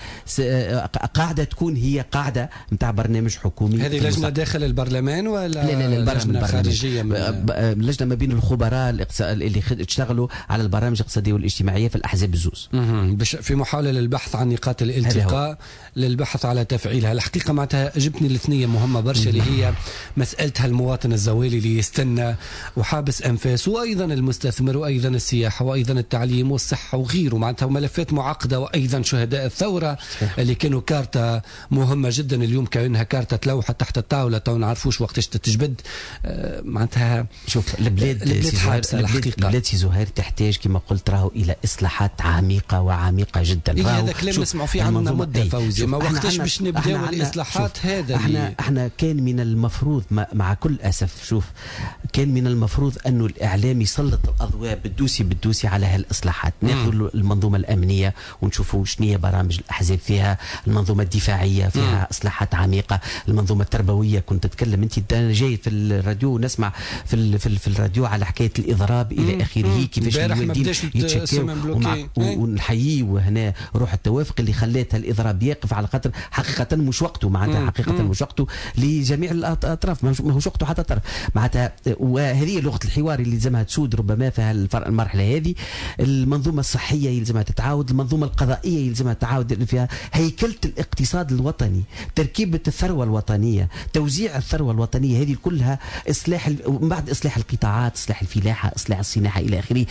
قاعدة تكون هي قاعدة نتاع برنامج حكومي. هذه لجنة داخل البرلمان ولا لا لا لا لجنة خارجية؟ لجنة ما بين الخبراء اللي اشتغلوا على البرامج الاقتصادية والاجتماعية في الأحزاب الزوز، في محاولة للبحث عن نقاط الالتقاء، للبحث على تفعيلها. الحقيقة معناتها جبتني الاثنية مهمة برشا، اللي هي مسألة هالمواطن الزوالي اللي يستنى وحابس أنفاسه، وأيضا المستثمر، وأيضا السياحة، وأيضا التعليم والصحة وغيره، معناتها ملفات معقدة. وأيضا شهداء الثورة اللي كانوا كارتة مهمة جدا اليوم، كأنها كارتة تلوحت تحت الطاولة تو نعرفوش وقتاش تتجبد. معناتها شوف البلاد البلاد حابسة الحقيقة. البلاد سي زهير تحتاج كما قلت راهو إلى إصلاحات عميقة وعميقة جدا. إيه هذا كلام نسمعوا فيه عنا مدة فوزي، ما وقتاش باش نبداو الإصلاحات. هذا احنا احنا كان من المفروض مع كل أسف شوف كان من المفروض أنه الإعلام يسلط الأضواء بالدوسي بالدوسي على هالإصلاحات. ناخذ المنظومة الأمنية ونشوفوا شنو شنو هي برامج الاحزاب فيها، المنظومه الدفاعيه فيها مم. اصلاحات عميقه، المنظومه التربويه. كنت تتكلم انت، انا جاي في الراديو ونسمع في ال في, ال في الراديو على حكايه الاضراب الى اخره، كيفاش الوالدين يتشكوا ونحييه وهنا روح التوافق اللي خلاتها الاضراب يقف، على خاطر حقيقه مش وقته معناتها، حقيقه مش وقته لجميع الاطراف، ما هوش وقته حتى طرف معناتها. وهذه لغه الحوار اللي لازمها تسود ربما في المرحله هذه. المنظومه الصحيه يلزمها تتعاود، المنظومه القضائيه يلزمها تعاود فيها، هيكله الاقتصاد الوطني، تركيبه الثروه الوطنيه، توزيع الثروه الوطنيه، هذه كلها اصلاح، ومن بعد اصلاح القطاعات، اصلاح الفلاحه، اصلاح الصناعه الى اخره.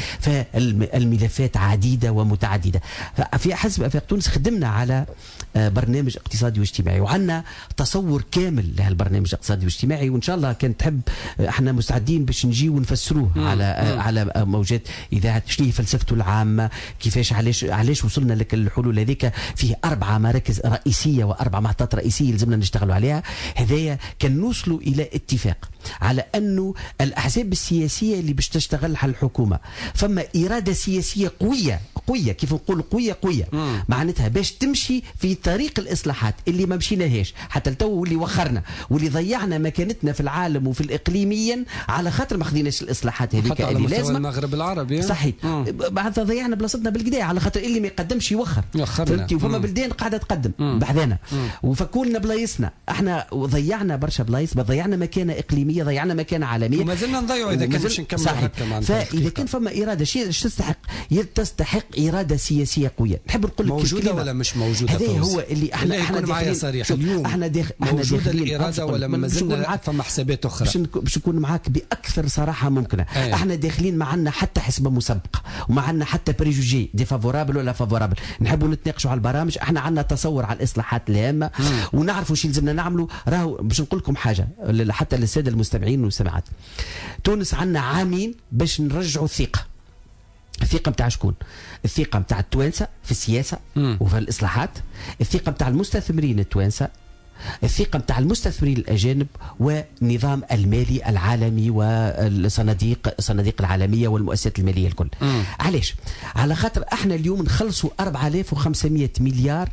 فالملفات عديده ومتعدده. في حزب افاق تونس خدمنا على برنامج اقتصادي واجتماعي، وعندنا تصور كامل لهالبرنامج الاقتصادي والاجتماعي، وان شاء الله كان تحب احنا مستعدين باش نجي ونفسروه مم. على مم. على موجات اذاعه شنو هي فلسفته العامه، كيفاش علاش علاش وصلنا لك الحلول هذيك. فيه اربعه مراكز رئيسيه واربع محطات رئيسيه لازمنا نشتغلوا عليها. هذايا كان نوصلوا الى اتفاق على انه الاحزاب السياسيه اللي باش تشتغل على الحكومه فما اراده سياسيه قويه قويه، كيف نقول قويه قويه مم. معناتها باش تمشي في طريق الاصلاحات اللي ما مشيناهاش حتى التو، واللي وخرنا واللي ضيعنا مكانتنا في العالم وفي الاقليميا على خاطر ما خديناش الاصلاحات هذيك اللي لازم. المغرب العربي صحيح بعد ضيعنا بلاصتنا بالكدا على خاطر اللي ما يقدمش يوخر، فهمتي؟ وفما بلدان قاعده تقدم بحذانا وفكوا لنا بلايصنا، احنا ضيعنا برشا بلايص، ضيعنا مكانه اقليميه، ضيعنا مكانه عالميه، وما زلنا نضيعوا اذا كان باش نكملوا هكا. فاذا كان فما اراده شيء تستحق تستحق اراده سياسيه قويه. نحب نقول لك موجوده ولا مش موجوده؟ هذا هو اللي احنا احنا معايا صريح اليوم، احنا داخل احنا موجوده الاراده ولا ما زلنا فما حسابات اخرى؟ باش نكون معاك باكثر صراحه ممكنه. أيه. احنا داخلين ما عندنا حتى حسبه مسبقه وما عندنا حتى بريجوجي ديفافورابل ولا فافورابل، نحبوا نتناقشوا على البرامج. احنا عندنا تصور على الاصلاحات الهامه ونعرفوا شو لازمنا نعملوا. راهو باش نقول لكم حاجه حتى للساده المستمعين والمستمعات، تونس عندنا عامين باش نرجعوا الثقه. الثقه بتاع شكون؟ الثقه بتاع التوانسه في السياسه مم. وفي الاصلاحات، الثقه بتاع المستثمرين التوانسه، الثقه بتاع المستثمرين الاجانب، والنظام المالي العالمي والصناديق الصناديق العالميه والمؤسسات الماليه الكل. مم. علاش؟ على خاطر احنا اليوم نخلصوا أربعة آلاف وخمسمائة مليار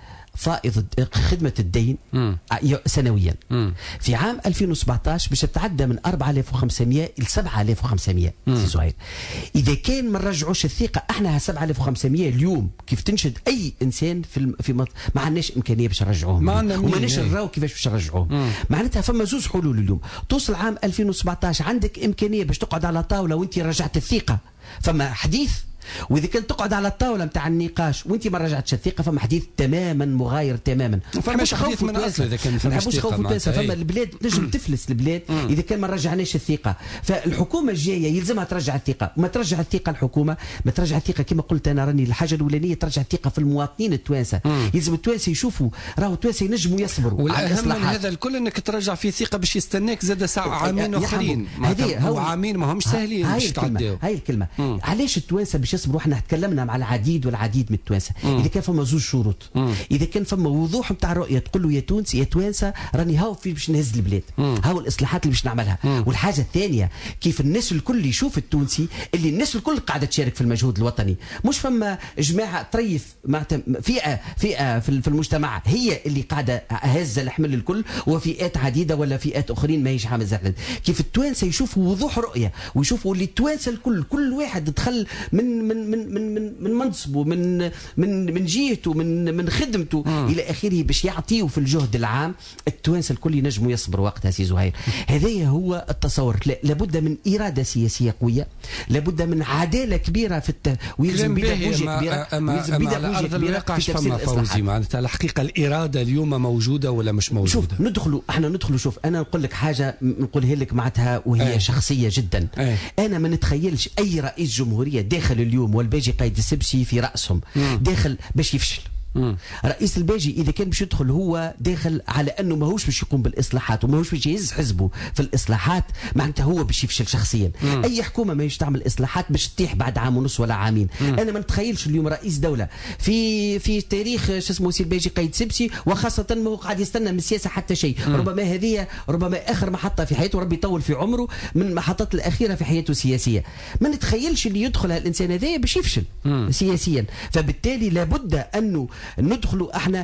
فائض خدمة الدين مم. سنويا. مم. في عام ألفين وسبعطاش باش تتعدى من أربعة آلاف وخمسمائة إلى سبعة آلاف وخمسمائة. سي زهير، إذا كان ما نرجعوش الثقة، احنا سبعة آلاف وخمسمائة اليوم كيف تنشد أي إنسان في الم... في مط... ما عندناش إمكانية باش نرجعوهم، وما عندناش نراو كيفاش باش نرجعوهم. معناتها فما زوز حلول اليوم. توصل عام ألفين وسبعطاش عندك إمكانية باش تقعد على طاولة وأنت رجعت الثقة، فما حديث. واذا كنت تقعد على الطاوله نتاع النقاش وانت ما رجعتش الثقه، فما حديث تماما مغاير تماما. فما حديث من اصله اذا كان ما نحبوش خوف التوانسه، فما البلاد تنجم تفلس البلاد اذا كان ما رجعناش الثقه. فالحكومه الجايه يلزمها ترجع الثقه، ما ترجع الثقه الحكومه، ما ترجع الثقه كما قلت انا راني الحاجه الاولانيه ترجع الثقه في المواطنين التوانسه. يلزم التوانسه يشوفوا راهو التوانسه ينجموا يصبروا. والاهم من هذا الكل انك ترجع في ثقه باش يستناك زاد ساعه عامين اخرين. هذه هو عامين ما همش ساهلين باش تعداو. هاي الكلمه علاش التوانسه باش يصبروا. احنا تكلمنا مع العديد والعديد من التوانسه، اذا كان فما زوج شروط، مم. اذا كان فما وضوح نتاع الرؤيه تقول له يا تونس يا توانسه راني هاو في باش نهز البلاد، هاو الاصلاحات اللي باش نعملها. مم. والحاجه الثانيه كيف الناس الكل يشوف التونسي اللي الناس الكل قاعده تشارك في المجهود الوطني، مش فما جماعه طريف فئه فئه في المجتمع هي اللي قاعده هزه الحمل الكل، وفئات عديده ولا فئات اخرين ما هيش عامل زعلان. كيف التوانسه يشوفوا وضوح رؤيه ويشوفوا اللي التوانسه الكل كل واحد دخل من من من من من, من منصبه من من من جهته من من خدمته مم. الى اخره باش يعطيوا في الجهد العام. التوانسه الكل ينجموا يصبروا وقتها سي زهير. هذايا هو التصور. لابد من اراده سياسيه قويه، لابد من عداله كبيره في الت... ويلزم بيداغوجيه كبيره، ويلزم بيداغوجيه كبيره في تفسير فوزي. معناتها الحقيقه الاراده اليوم موجوده ولا مش موجوده؟ شوف ندخلوا احنا ندخلوا شوف انا نقول لك حاجه نقولها لك معناتها وهي أيه. شخصيه جدا. أيه. انا ما نتخيلش اي رئيس جمهوريه داخل اليوم والباجي قايد السبسي في راسهم مم. داخل باش يفشل. مم. رئيس الباجي اذا كان باش يدخل هو داخل على انه ماهوش باش يقوم بالاصلاحات وماهوش باش يهز حزبه في الاصلاحات، معناتها هو باش يفشل شخصيا. مم. اي حكومه ما تعمل اصلاحات باش تطيح بعد عام ونص ولا عامين. مم. انا ما نتخيلش اليوم رئيس دوله في في تاريخ شو اسمه سي الباجي قايد سبسي، وخاصه ما هو قاعد يستنى من السياسه حتى شيء. مم. ربما هذه ربما اخر محطه في حياته، ربي يطول في عمره، من المحطات الاخيره في حياته السياسيه. ما نتخيلش اللي يدخل الانسان هذا باش يفشل. مم. سياسيا، فبالتالي لابد انه ندخلوا احنا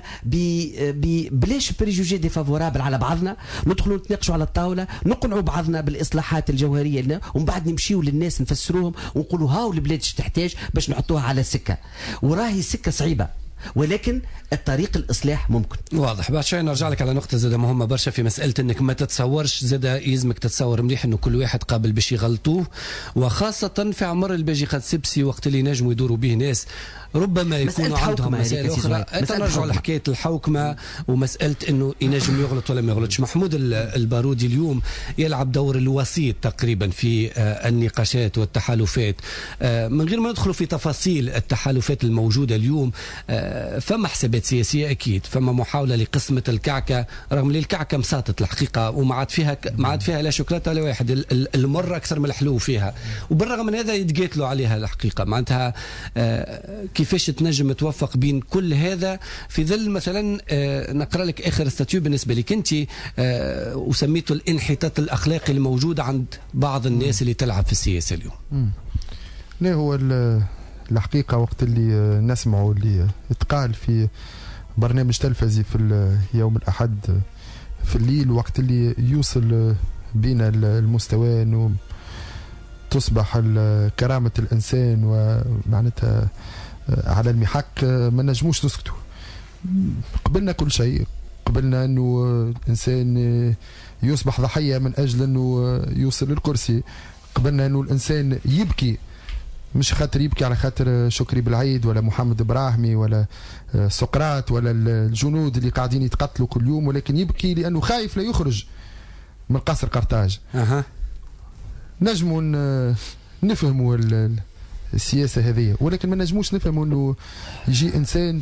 بلاش بريجوجي ديفافورابل على بعضنا، ندخلوا نتناقشوا على الطاوله، نقنعوا بعضنا بالاصلاحات الجوهريه لنا، ومن بعد نمشيوا للناس نفسروهم ونقولوا هاو البلاد تحتاج باش نحطوها على السكه. وراهي السكه صعيبه، ولكن الطريق الاصلاح ممكن. واضح. بعد شوي نرجع لك على نقطه زاده مهمه برشا في مساله انك ما تتصورش، زاده يلزمك تتصور مليح انه كل واحد قابل باش يغلطوه، وخاصه في عمر الباجي قد سبسي وقت اللي نجموا يدوروا به ناس ربما يكونوا عندهم مسائل اخرى. نرجعوا لحكايه الحوكمه ومساله انه ينجم يغلط ولا ما يغلطش. محمود البارودي اليوم يلعب دور الوسيط تقريبا في النقاشات والتحالفات، من غير ما ندخلوا في تفاصيل التحالفات الموجوده اليوم. فما حسابات سياسيه اكيد، فما محاوله لقسمه الكعكه، رغم اللي الكعكه مساطت الحقيقه وما عاد فيها ما عاد فيها لا شوكولاته ولا واحد، المر اكثر من الحلو فيها، وبالرغم من هذا يتقاتلوا عليها الحقيقه. معناتها كيفاش تنجم توفق بين كل هذا في ظل مثلا نقرا لك اخر استاتيو بالنسبه لك انت وسميته الانحطاط الاخلاقي الموجود عند بعض الناس اللي تلعب في السياسه اليوم. لا هو الحقيقه وقت اللي نسمعوا اللي اتقال في برنامج تلفزي في يوم الاحد في الليل، وقت اللي يوصل بين المستوى انه تصبح كرامه الانسان ومعناتها على المحك، ما نجموش نسكتوا. قبلنا كل شيء، قبلنا انه الانسان يصبح ضحيه من اجل انه يوصل للكرسي، قبلنا انه الانسان يبكي مش خاطر يبكي على خاطر شكري بالعيد ولا محمد ابراهيمي ولا سقراط ولا الجنود اللي قاعدين يتقتلوا كل يوم، ولكن يبكي لانه خايف لا يخرج من قصر قرطاج. أه. نجموا نفهموا السياسه هذه، ولكن ما نجموش نفهموا انه يجي انسان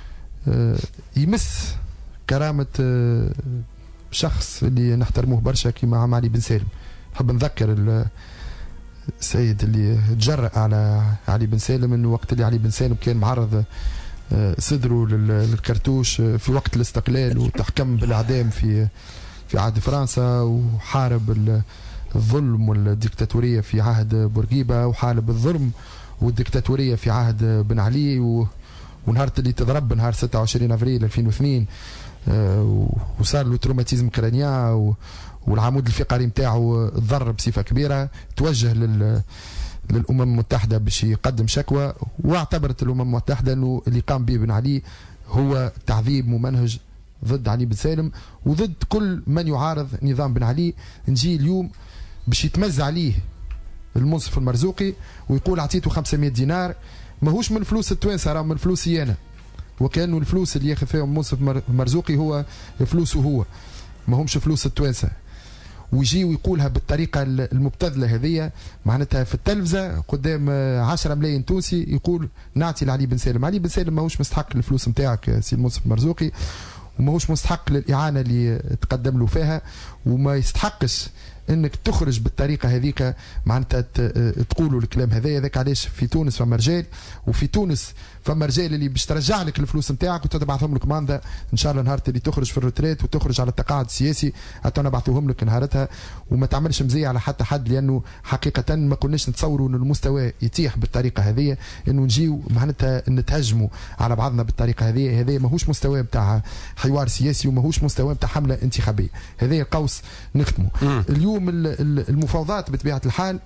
يمس كرامه شخص اللي نحترموه برشا كيما عم علي بن سالم. نحب نذكر السيد اللي تجرأ على علي بن سالم انه وقت اللي علي بن سالم كان معرض صدره للكرتوش في وقت الاستقلال وتحكم بالاعدام في في عهد فرنسا، وحارب الظلم والديكتاتوريه في عهد بورقيبه، وحارب الظلم والديكتاتوريه في عهد بن علي، و... ونهار اللي تضرب نهار ستة وعشرين افريل ألفين واثنين آه وصار له تروماتيزم كرانيا، و... والعمود الفقري نتاعو تضرب بصفه كبيره، توجه لل للامم المتحده باش يقدم شكوى، واعتبرت الامم المتحده انه اللي قام به بن علي هو تعذيب ممنهج ضد علي بن سالم وضد كل من يعارض نظام بن علي. نجي اليوم باش يتمز عليه المنصف المرزوقي ويقول اعطيته خمسمائة دينار، ماهوش من فلوس التوانسه، راه من فلوسي انا، وكانه الفلوس اللي ياخذ فيهم المنصف المرزوقي هو فلوسه هو، ماهمش فلوس التوانسه. ويجي ويقولها بالطريقه المبتذله هذه، معناتها في التلفزه قدام عشرة ملايين تونسي يقول نعطي لعلي بن سالم. علي بن سالم ماهوش مستحق الفلوس نتاعك سي المنصف المرزوقي، وماهوش مستحق للاعانه اللي تقدم له فيها، وما يستحقش انك تخرج بالطريقه هذيك معناتها تقولوا الكلام هذايا. ذاك علاش في تونس فما رجال، وفي تونس فما رجال اللي باش ترجع لك الفلوس نتاعك وتبعثهم لك ماندا ان شاء الله نهار اللي تخرج في الروتريت وتخرج على التقاعد السياسي، حتى نبعثوهم لك نهارتها. وما تعملش مزيه على حتى حد، لانه حقيقه ما كناش نتصوروا ان المستوى يتيح بالطريقه هذه، انه نجيو معناتها نتهجموا على بعضنا بالطريقه هذه. هذا ماهوش مستوى نتاع حوار سياسي وماهوش مستوى نتاع حمله انتخابيه. هذا قوس نختمه. اليوم المفاوضات بطبيعه الحال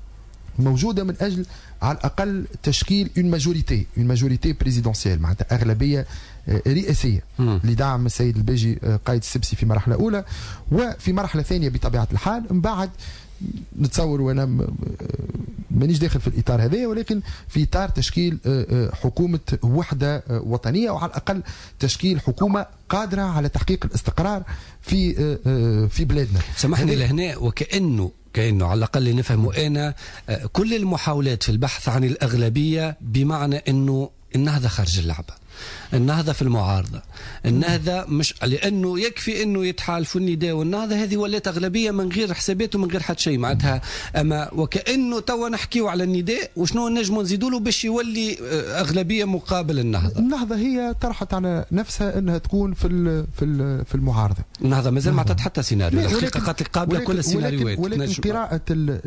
موجوده من اجل على الاقل تشكيل اون ماجوريتي اون ماجوريتي بريزيدونسيال، معناتها اغلبيه رئاسيه لدعم السيد الباجي قائد السبسي في مرحله اولى، وفي مرحله ثانيه بطبيعه الحال من بعد نتصور، وانا مانيش داخل في الاطار هذا، ولكن في اطار تشكيل حكومه وحده وطنيه، وعلى الاقل تشكيل حكومه قادره على تحقيق الاستقرار في في بلادنا. سامحني لهنا، وكانه كانه على الاقل نفهموا انا كل المحاولات في البحث عن الاغلبيه بمعنى انه النهضه خارج اللعبه. النهضة في المعارضة. النهضة مش لأنه يكفي أنه يتحالفوا النداء والنهضة، هذه ولات أغلبية من غير حسابات ومن غير حد شيء معناتها. أما وكأنه توا نحكيوا على النداء وشنو نجموا نزيدوا له باش يولي أغلبية مقابل النهضة. النهضة هي طرحت على نفسها أنها تكون في في في المعارضة. النهضة مازال ما عطت حتى سيناريو، الحقيقة قالت قابلة كل السيناريوهات. ولكن, ولكن قراءة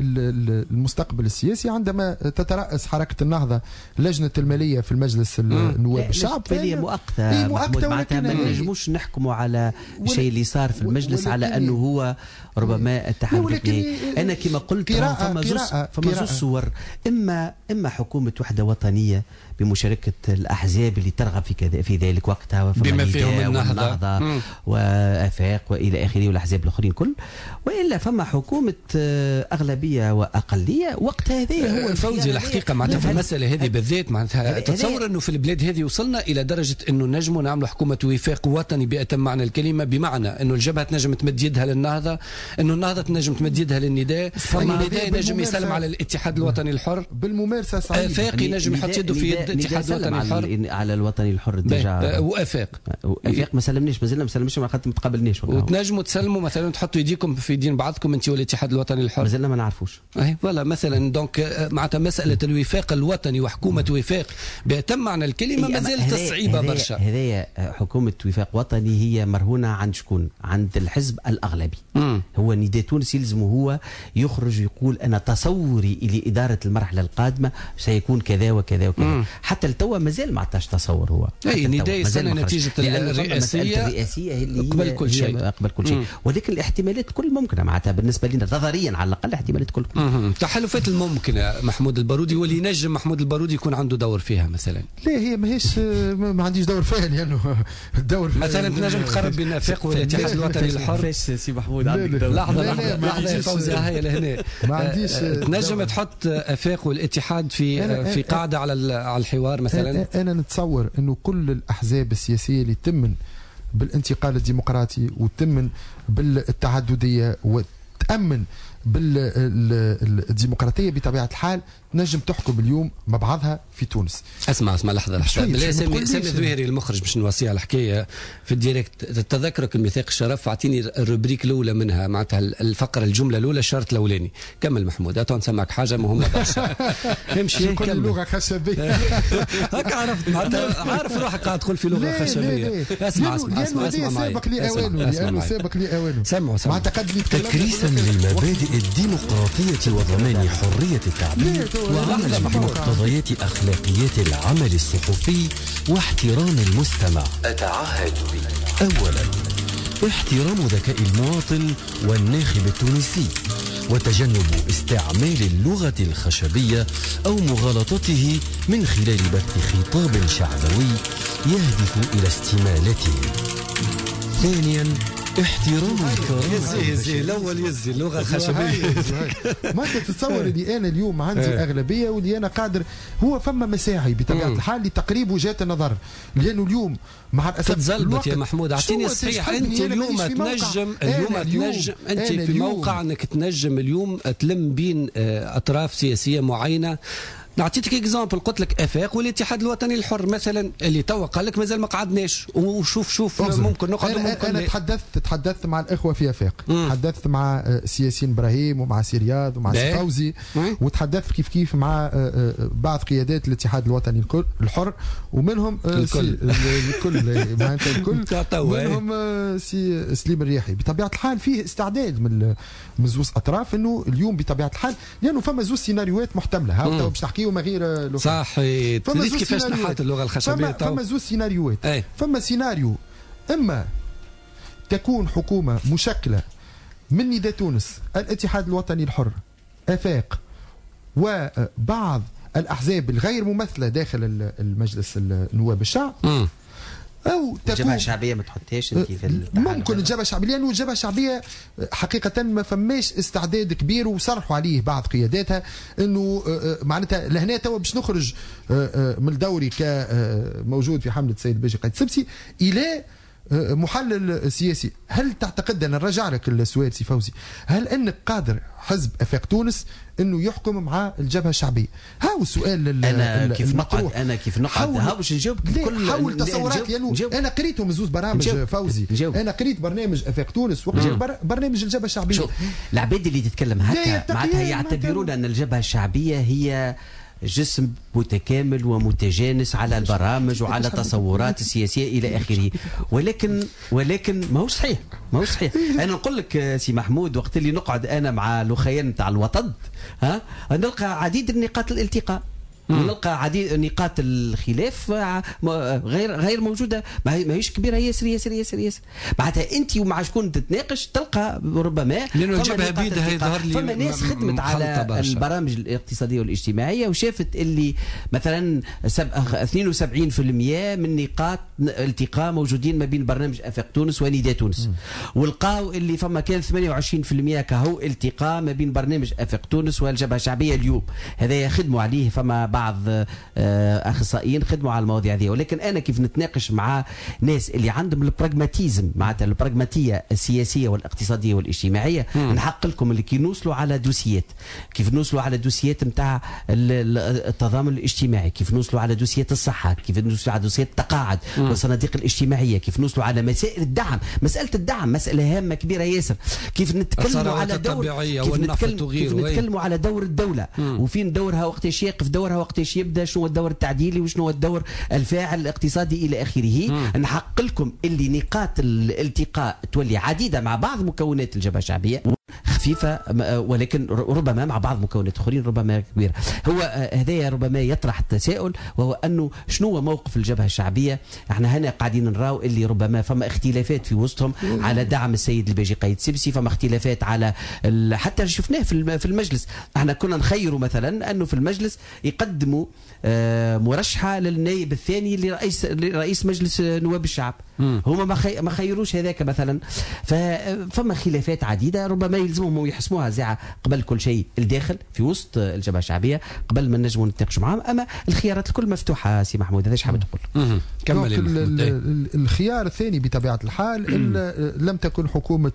المستقبل السياسي عندما تترأس حركة النهضة لجنة المالية في المجلس النواب الشعب هي مؤقتة محمود، معناتها ما نجموش نحكموا على الشيء اللي صار في المجلس على أنه هو ربما التحدث. أنا كما قلت فما زوز فما زوز صور، إما إما حكومة وحدة وطنية بمشاركة الأحزاب اللي ترغب في كذا في ذلك وقتها بما فيهم النهضة وآفاق وإلى آخره والأحزاب الآخرين كل، وإلا فما حكومة أغلبية وأقلية وقت هذا هو فوزي. الحقيقة معناتها في المسألة هذه بالذات معناتها تتصور أنه في البلاد هذه وصلنا إلى درجة أنه نجموا نعملوا حكومة وفاق وطني بأتم معنى الكلمة، بمعنى أنه الجبهة تنجم تمد يدها للنهضة، أنه النهضة تنجم تمد يدها للنداء، النداء نجم يسلم على الاتحاد الوطني الحر بالممارسة صحيح، آفاقي نجم يحط يده في يد الاتحاد الوطني الحر على الوطني الحر ديجا وآفاق وآفاق ما سلمنيش مازلنا ما سلمش ما خاطر ما تقابلنيش، وتنجموا تسلموا مثلا تحطوا يديكم في دين بعضكم انت والاتحاد الوطني الحر مازلنا ما نعرفوش. اي فوالا مثلا دونك معناتها مساله الوفاق الوطني وحكومه وفاق بأتم معنى الكلمه مازالت تصعيبه برشا. هذه حكومه وفاق وطني هي مرهونه عند شكون؟ عند الحزب الاغلبي. مم. هو نداء تونس يلزم هو يخرج يقول انا تصوري لاداره المرحله القادمه سيكون كذا وكذا وكذا. مم. حتى التوا مازال ما عطاش تصور هو. اي نداء السنه نتيجه الرئاسيه الرئاسيه اللي قبل كل شيء قبل كل شيء، ولكن الاحتمالات كل ممكنه معناتها بالنسبه لنا نظريا على الاقل احتمالات كل تحالفات الممكنه. محمود البارودي واللي ينجم محمود البارودي يكون عنده دور فيها مثلا. لا هي ماهيش ما عنديش دور فيها لانه الدور مثلا تنجم تقرب بين افاق والاتحاد الوطني الحر. فاش سي محمود عندك دور؟ لحظه لحظه لحظه فوزي هاي لهنا ما عنديش تنجم تحط افاق والاتحاد في في قاعده على على الحوار مثلا. انا نتصور انه كل الاحزاب السياسيه اللي تمن بالانتقال الديمقراطي وتمن بالتعدديه وتامن بالديمقراطيه بطبيعه الحال نجم تحكم اليوم مع بعضها في تونس. اسمع اسمع لحظه لحظه بالله سامي سامي الظهيري المخرج باش نوصي على الحكايه في الديريكت. تذكرك الميثاق الشرف اعطيني الروبريك الاولى منها معناتها الفقره الجمله الاولى الشرط الاولاني. كمل محمود اتو نسمعك حاجه مهمه برشا. امشي كل لغه خشبيه هكا عرفت معناتها عارف روحك قاعد تقول في لغه خشبيه. اسمع اسمع اسمع اسمع سابق لي اوانه لانه سابق لي اوانه. سمعوا سمعوا تكريسا للمبادئ الديمقراطيه وضمان حريه التعبير وعمل بمقتضيات أخلاقيات العمل الصحفي واحترام المستمع. أتعهد بي: أولا احترام ذكاء المواطن والناخب التونسي وتجنب استعمال اللغة الخشبية أو مغالطته من خلال بث خطاب شعبوي يهدف إلى استمالته. ثانيا احترام الكرامة. يزي يزي الاول يزي اللغه الخشبيه. ما تتصور اللي انا اليوم عندي اغلبيه واللي انا قادر هو فما مساعي بطبيعه الحال لتقريب وجهات النظر، لانه اليوم مع الاسف تتزلبط يا محمود. اعطيني صحيح انت اليوم تنجم اليوم تنجم انت في موقع انك تنجم اليوم تلم بين اطراف سياسيه معينه. نعطيتك اكزامبل قلت لك افاق والاتحاد الوطني الحر مثلا اللي توا قال لك مازال ما قعدناش وشوف شوف ممكن نقعد أنا, ممكن انا تحدثت تحدثت مع الاخوه في افاق، تحدثت مع سياسيين ابراهيم ومع سي رياض ومع سي فوزي، وتحدثت كيف كيف مع بعض قيادات الاتحاد الوطني الحر ومنهم الكل الكل معناتها الكل منهم سي سليم الرياحي. بطبيعه الحال فيه استعداد من من زوز اطراف انه اليوم بطبيعه الحال لانه فما زوز سيناريوهات محتمله. ها باش تحكيو ما غير صحيح. تريد كيفاش نحط اللغه الخشبيه. فما, فما زوج سيناريوهات. فما سيناريو اما تكون حكومه مشكله من نداء تونس الاتحاد الوطني الحر افاق وبعض الاحزاب الغير ممثله داخل المجلس النواب الشعب. م. او الجبهه الشعبيه ما تحطهاش انت في ممكن الجبهه الشعبيه لانه الجبهه الشعبيه حقيقه ما فماش استعداد كبير وصرحوا عليه بعض قياداتها انه معناتها لهنا توا باش نخرج من دوري كموجود في حمله السيد باجي قايد سبسي الى محلل سياسي، هل تعتقد، أنا نرجع لك السؤال سي فوزي، هل أنك قادر حزب أفاق تونس انه يحكم مع الجبهه الشعبيه؟ هاو السؤال انا كيف المطروح. نقعد انا كيف نقعد ها باش نجاوبك كل حاول تصورات، لانه انا قريتهم زوز برامج نجيب. فوزي نجيب. انا قريت برنامج افاق تونس وقريت برنامج الجبهه الشعبيه. شوف العباد اللي تتكلم هكا معناتها يعتبرون ان الجبهه الشعبيه هي جسم متكامل ومتجانس على البرامج وعلى التصورات السياسيه الى اخره، ولكن ولكن ما هو صحيح، ما هو صحيح. انا نقول لك سي محمود، وقت اللي نقعد انا مع الاخيان نتاع الوطن ها نلقى عديد النقاط الالتقاء، ونلقى عديد نقاط الخلاف غير غير موجوده، ما هيش كبيره ياسر ياسر ياسر ياسر. معناتها انت ومع شكون تتناقش تلقى ربما لانه الجبهه بيدها يظهر لي فما ناس خدمت على باشا. البرامج الاقتصاديه والاجتماعيه وشافت اللي مثلا اثنين وسبعين بالمئة من نقاط التقاء موجودين ما بين برنامج افاق تونس ونداء تونس، ولقاو اللي فما كان ثمانية وعشرين بالمئة كهو التقاء ما بين برنامج افاق تونس والجبهه الشعبيه اليوم. هذا يخدموا عليه، فما بعض اخصائيين خدموا على المواضيع هذه، ولكن انا كيف نتناقش مع ناس اللي عندهم البراغماتيزم معناتها البراغماتيه السياسيه والاقتصاديه والاجتماعيه، نحق لكم اللي كي نوصلوا على دوسيات، كيف نوصلوا على دوسيات نتاع التضامن الاجتماعي، كيف نوصلوا على دوسيات الصحه، كيف نوصلوا على دوسيات التقاعد والصناديق الاجتماعيه، كيف نوصلوا على مسائل الدعم، مساله الدعم مساله هامه كبيره ياسر، كيف نتكلموا على دور كيف نتكلموا كيف نتكلموا على دور الدوله مم. وفين دورها وقتاش يقف دورها وقتاش يبدا، شنو الدور التعديلي وشنو هو الدور الفاعل الاقتصادي الى اخره. نحق لكم اللي نقاط الالتقاء تولي عديده مع بعض مكونات الجبهه الشعبيه خفيفه، ولكن ربما مع بعض مكونات اخرين ربما كبيره. هو هذايا ربما يطرح التساؤل، وهو انه شنو هو موقف الجبهه الشعبيه. احنا هنا قاعدين نراو اللي ربما فما اختلافات في وسطهم على دعم السيد الباجي قايد سبسي، فما اختلافات على حتى شفناه في المجلس. احنا كنا نخيروا مثلا انه في المجلس يقدموا مرشحه للنائب الثاني لرئيس لرئيس مجلس نواب الشعب، هما ما ما خيروش هذاك مثلا. فما خلافات عديده ربما يلزمهم يحسموها زعه قبل كل شيء الداخل في وسط الجبهه الشعبيه قبل ما نجموا نتناقشوا معهم. اما الخيارات الكل مفتوحه سي محمود، هذا ايش حاب تقول؟ كمل. الخيار الثاني بطبيعه الحال لم تكن حكومه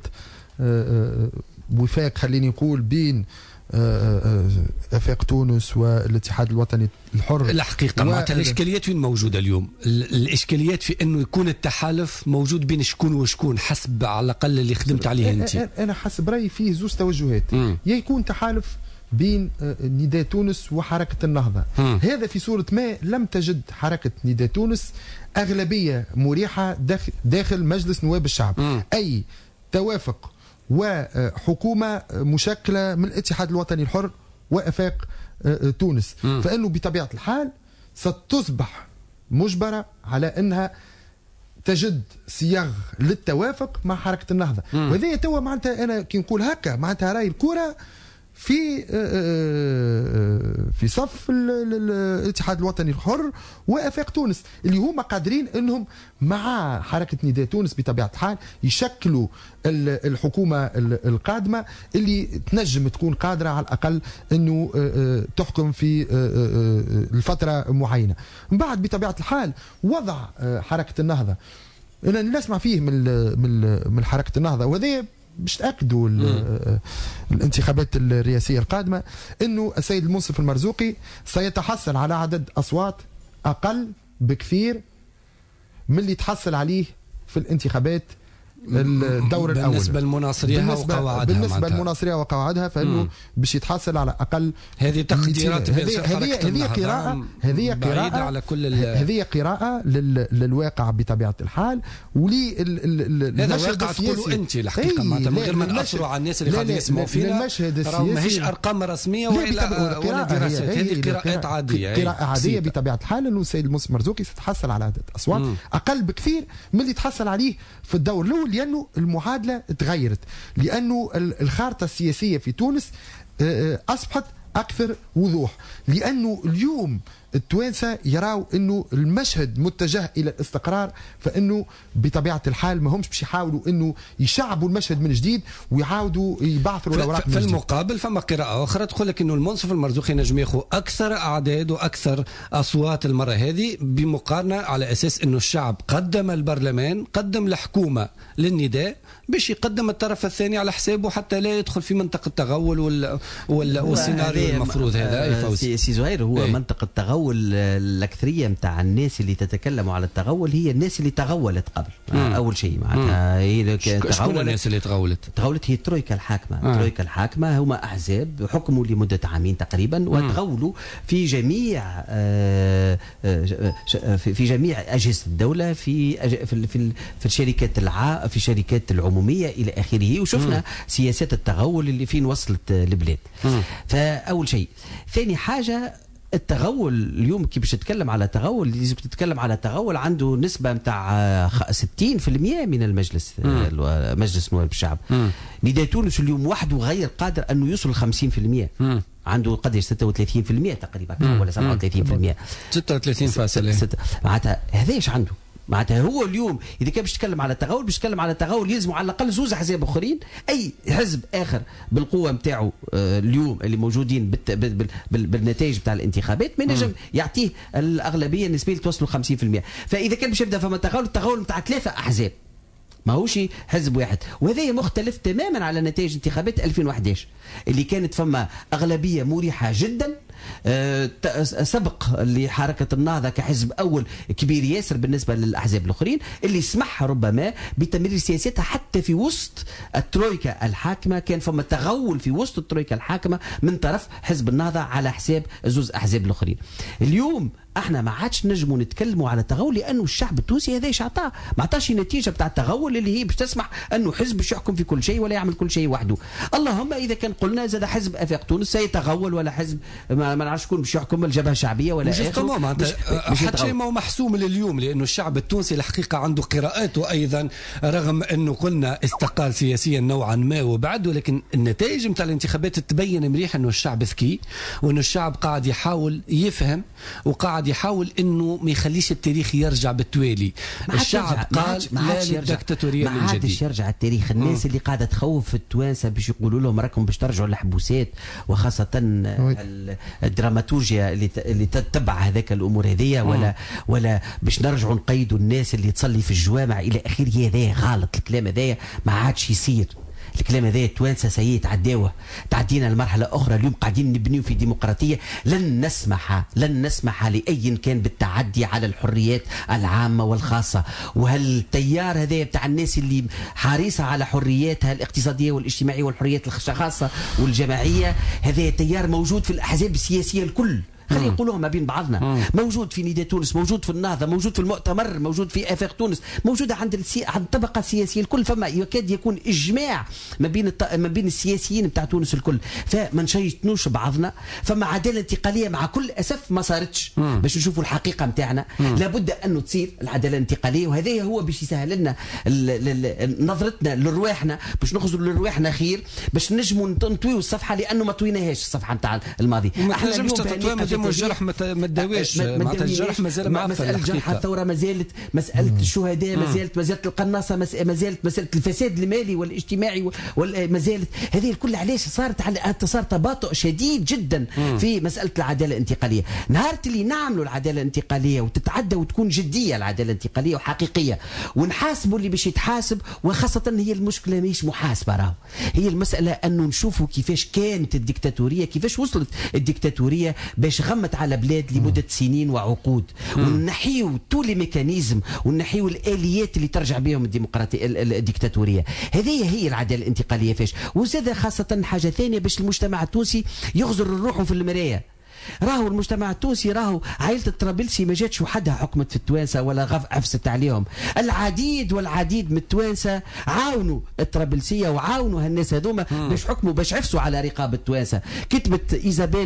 وفاق، خليني نقول، بين افاق تونس والاتحاد الوطني الحر. الحقيقه معناتها الاشكاليات وين موجوده اليوم؟ الاشكاليات في انه يكون التحالف موجود بين شكون وشكون حسب على الاقل اللي خدمت عليه انت. انا حسب رايي فيه زوج توجهات، يا يكون تحالف بين نداء تونس وحركه النهضه. م. هذا في صوره ما لم تجد حركه نداء تونس اغلبيه مريحه داخل, داخل مجلس نواب الشعب. م. اي توافق وحكومة مشكلة من الاتحاد الوطني الحر وأفاق تونس، م. فإنه بطبيعة الحال ستصبح مجبرة على أنها تجد صياغ للتوافق مع حركة النهضة. وهذا توا معناتها أنا كي نقول هكا معناتها راي الكرة في في صف الاتحاد الوطني الحر وافاق تونس اللي هما قادرين انهم مع حركه نداء تونس بطبيعه الحال يشكلوا الحكومه القادمه اللي تنجم تكون قادره على الاقل انه تحكم في الفتره معينه. من بعد بطبيعه الحال وضع حركه النهضه انا نسمع فيه من من من حركه النهضه، وهذا باش تاكدوا الانتخابات الرئاسيه القادمه انه السيد المنصف المرزوقي سيتحصل على عدد اصوات اقل بكثير من اللي تحصل عليه في الانتخابات الدور الاول بالنسبه للمناصريه وقواعدها. بالنسبه للمناصريه وقواعدها فانه باش يتحصل على اقل هذه تقديرات. هذه هذه قراءه هذه قراءه على كل هذه قراءه للواقع بطبيعه الحال ولي هذا واقع تقولوا انت الحقيقه معناتها من غير ما ناثروا على الناس اللي قاعدين يسمعوا فينا. المشهد السياسي ماهيش ارقام رسميه ولا ولا دراسات، هذه قراءات عاديه قراءه عاديه بطبيعه الحال انه السيد المنصف مرزوقي سيتحصل على عدد اصوات اقل بكثير من اللي تحصل عليه في الدور الاول، لانه المعادله تغيرت، لانه الخارطه السياسيه في تونس اصبحت اكثر وضوح، لانه اليوم التوانسه يراو انه المشهد متجه الى الاستقرار، فانه بطبيعه الحال ما همش باش يحاولوا انه يشعبوا المشهد من جديد ويعاودوا يبعثروا الاوراق. في المقابل فما قراءه اخرى تقول لك انه المنصف المرزوقي نجم ياخذ اكثر اعداد واكثر اصوات المره هذه، بمقارنه على اساس انه الشعب قدم البرلمان، قدم الحكومه للنداء باش يقدم الطرف الثاني على حسابه حتى لا يدخل في منطقه التغول وال... وال... والسيناريو المفروض هذا. سي زهير هو ايه؟ منطقه التغول الاكثريه نتاع الناس اللي تتكلموا على التغول هي الناس اللي تغولت قبل. مم. اول شيء معناتها هي شكون الناس اللي تغولت؟ تغولت هي الترويكا الحاكمه. آه. الترويكا الحاكمه هما احزاب حكموا لمده عامين تقريبا وتغولوا في جميع آه في جميع اجهزه الدوله، في في في, في الشركات الع في الشركات العموميه الى اخره، وشفنا مم. سياسات التغول اللي فين وصلت البلاد. مم. فاول شيء. ثاني حاجه التغول اليوم كي باش تتكلم على تغول لازم تتكلم على تغول عنده نسبه نتاع ستين بالمئة من المجلس مم. مجلس نواب الشعب. نداء تونس اليوم وحده غير قادر انه يوصل خمسين بالمئة. مم. عنده قدر ستة وثلاثين بالمئة تقريبا مم. ولا سبعة وثلاثين بالمئة. ستة وثلاثين فاصلة معناتها هذاش عنده. معناتها هو اليوم اذا كان باش يتكلم على التغول باش يتكلم على التغول يلزم على الاقل زوز احزاب اخرين، اي حزب اخر بالقوه نتاعو اليوم اللي موجودين بالنتائج نتاع الانتخابات ما ينجم يعطيه الاغلبيه النسبيه اللي توصلوا خمسين بالمئة. فاذا كان باش يبدا فما تغول التغول نتاع ثلاثه احزاب ماهوش حزب واحد، وهذا مختلف تماما على نتائج انتخابات ألفين وأحد عشر اللي كانت فما اغلبيه مريحه جدا. أه سبق لحركة النهضة كحزب أول كبير ياسر بالنسبة للأحزاب الآخرين اللي سمح ربما بتمرير سياساتها حتى في وسط الترويكا الحاكمة. كان فما تغول في وسط الترويكا الحاكمة من طرف حزب النهضة على حساب زوز أحزاب الآخرين. اليوم احنا ما عادش نجموا نتكلموا على التغول لانه الشعب التونسي هذا ايش عطاه؟ ما عطاش النتيجه بتاع التغول اللي هي باش تسمح انه حزب باش يحكم في كل شيء ولا يعمل كل شيء وحده. اللهم اذا كان قلنا زاد حزب افاق تونس سيتغول ولا حزب ما نعرفش شكون باش يحكم الجبهه الشعبيه ولا اخره. حتى شيء ما هو محسوم لليوم لانه الشعب التونسي الحقيقه عنده قراءاته ايضا، رغم انه قلنا استقال سياسيا نوعا ما وبعد، ولكن النتائج نتاع الانتخابات تبين مليح انه الشعب ذكي وانه الشعب قاعد يحاول يفهم وقاعد يحاول انه ما يخليش التاريخ يرجع بالتوالي. الشعب قال لا للدكتاتوريه من جديد. ما عادش يرجع التاريخ. الناس م. اللي قاعده تخوف في التوانسه باش يقولوا لهم راكم باش ترجعوا للحبوسات، وخاصه الدراماتورجيا اللي اللي تتبع هذاك الامور هذيا، ولا ولا باش نرجعوا نقيدوا الناس اللي تصلي في الجوامع الى اخره. هذا غلط، الكلام هذايا ما عادش يصير. الكلام هذا التوانسه سيء تعداوه، تعدينا المرحله اخرى. اليوم قاعدين نبنيو في ديمقراطيه، لن نسمح لن نسمح لاي كان بالتعدي على الحريات العامه والخاصه. وهالتيار هذا بتاع الناس اللي حريصه على حرياتها الاقتصاديه والاجتماعيه والحريات الخاصه والجماعيه، هذا تيار موجود في الاحزاب السياسيه الكل. خلينا نقولوها ما بين بعضنا. مم. موجود في نداء تونس، موجود في النهضة، موجود في المؤتمر، موجود في آفاق تونس، موجودة عند السي... عند الطبقة السياسية الكل. فما يكاد يكون إجماع ما بين الط... ما بين السياسيين بتاع تونس الكل. فما نشيطنوش بعضنا. فما عدالة انتقالية مع كل أسف ما صارتش. مم. باش نشوفوا الحقيقة نتاعنا لابد أنه تصير العدالة الانتقالية، وهذا هو باش يسهل لنا ال... ال... نظرتنا لرواحنا، باش نخرجوا لرواحنا خير، باش نجموا نطويوا الصفحة، لأنه ما طويناهاش الصفحة نتاع الماضي. احنا اليوم الجرح ما تداويش، معناتها الجرح مازال معفن. مسألة جرح الثورة ما زالت، مسألة الشهداء ما زالت، ما زالت القناصة ما زالت، مسألة الفساد المالي والاجتماعي ما زالت. هذه الكل علاش صارت على صار تباطؤ شديد جدا في مسألة العدالة الانتقالية. نهار اللي نعملوا العدالة الانتقالية وتتعدى وتكون جدية العدالة الانتقالية وحقيقية ونحاسبوا اللي باش يتحاسب، وخاصة هي المشكلة مش محاسبة، راهو هي المسألة أنه نشوفوا كيفاش كانت الدكتاتورية، كيفاش وصلت الدكتاتورية باش غمت على بلاد لمدة سنين وعقود، ونحيو طول ميكانيزم ونحيو الآليات اللي ترجع بهم الديمقراطية الديكتاتورية. هذه هي العدالة الانتقالية. فاش وزاد خاصة حاجة ثانية باش المجتمع التونسي يغزر روحه في المراية. راهو المجتمع التونسي، راهو عائلة الطرابلسي ما جاتش وحدها حكمت في التوانسة ولا غف عفست عليهم. العديد والعديد من التوانسة عاونوا الطرابلسية وعاونوا هالناس هذوما باش حكموا باش عفسوا على رقاب التوانسة. كتبت إيزابيل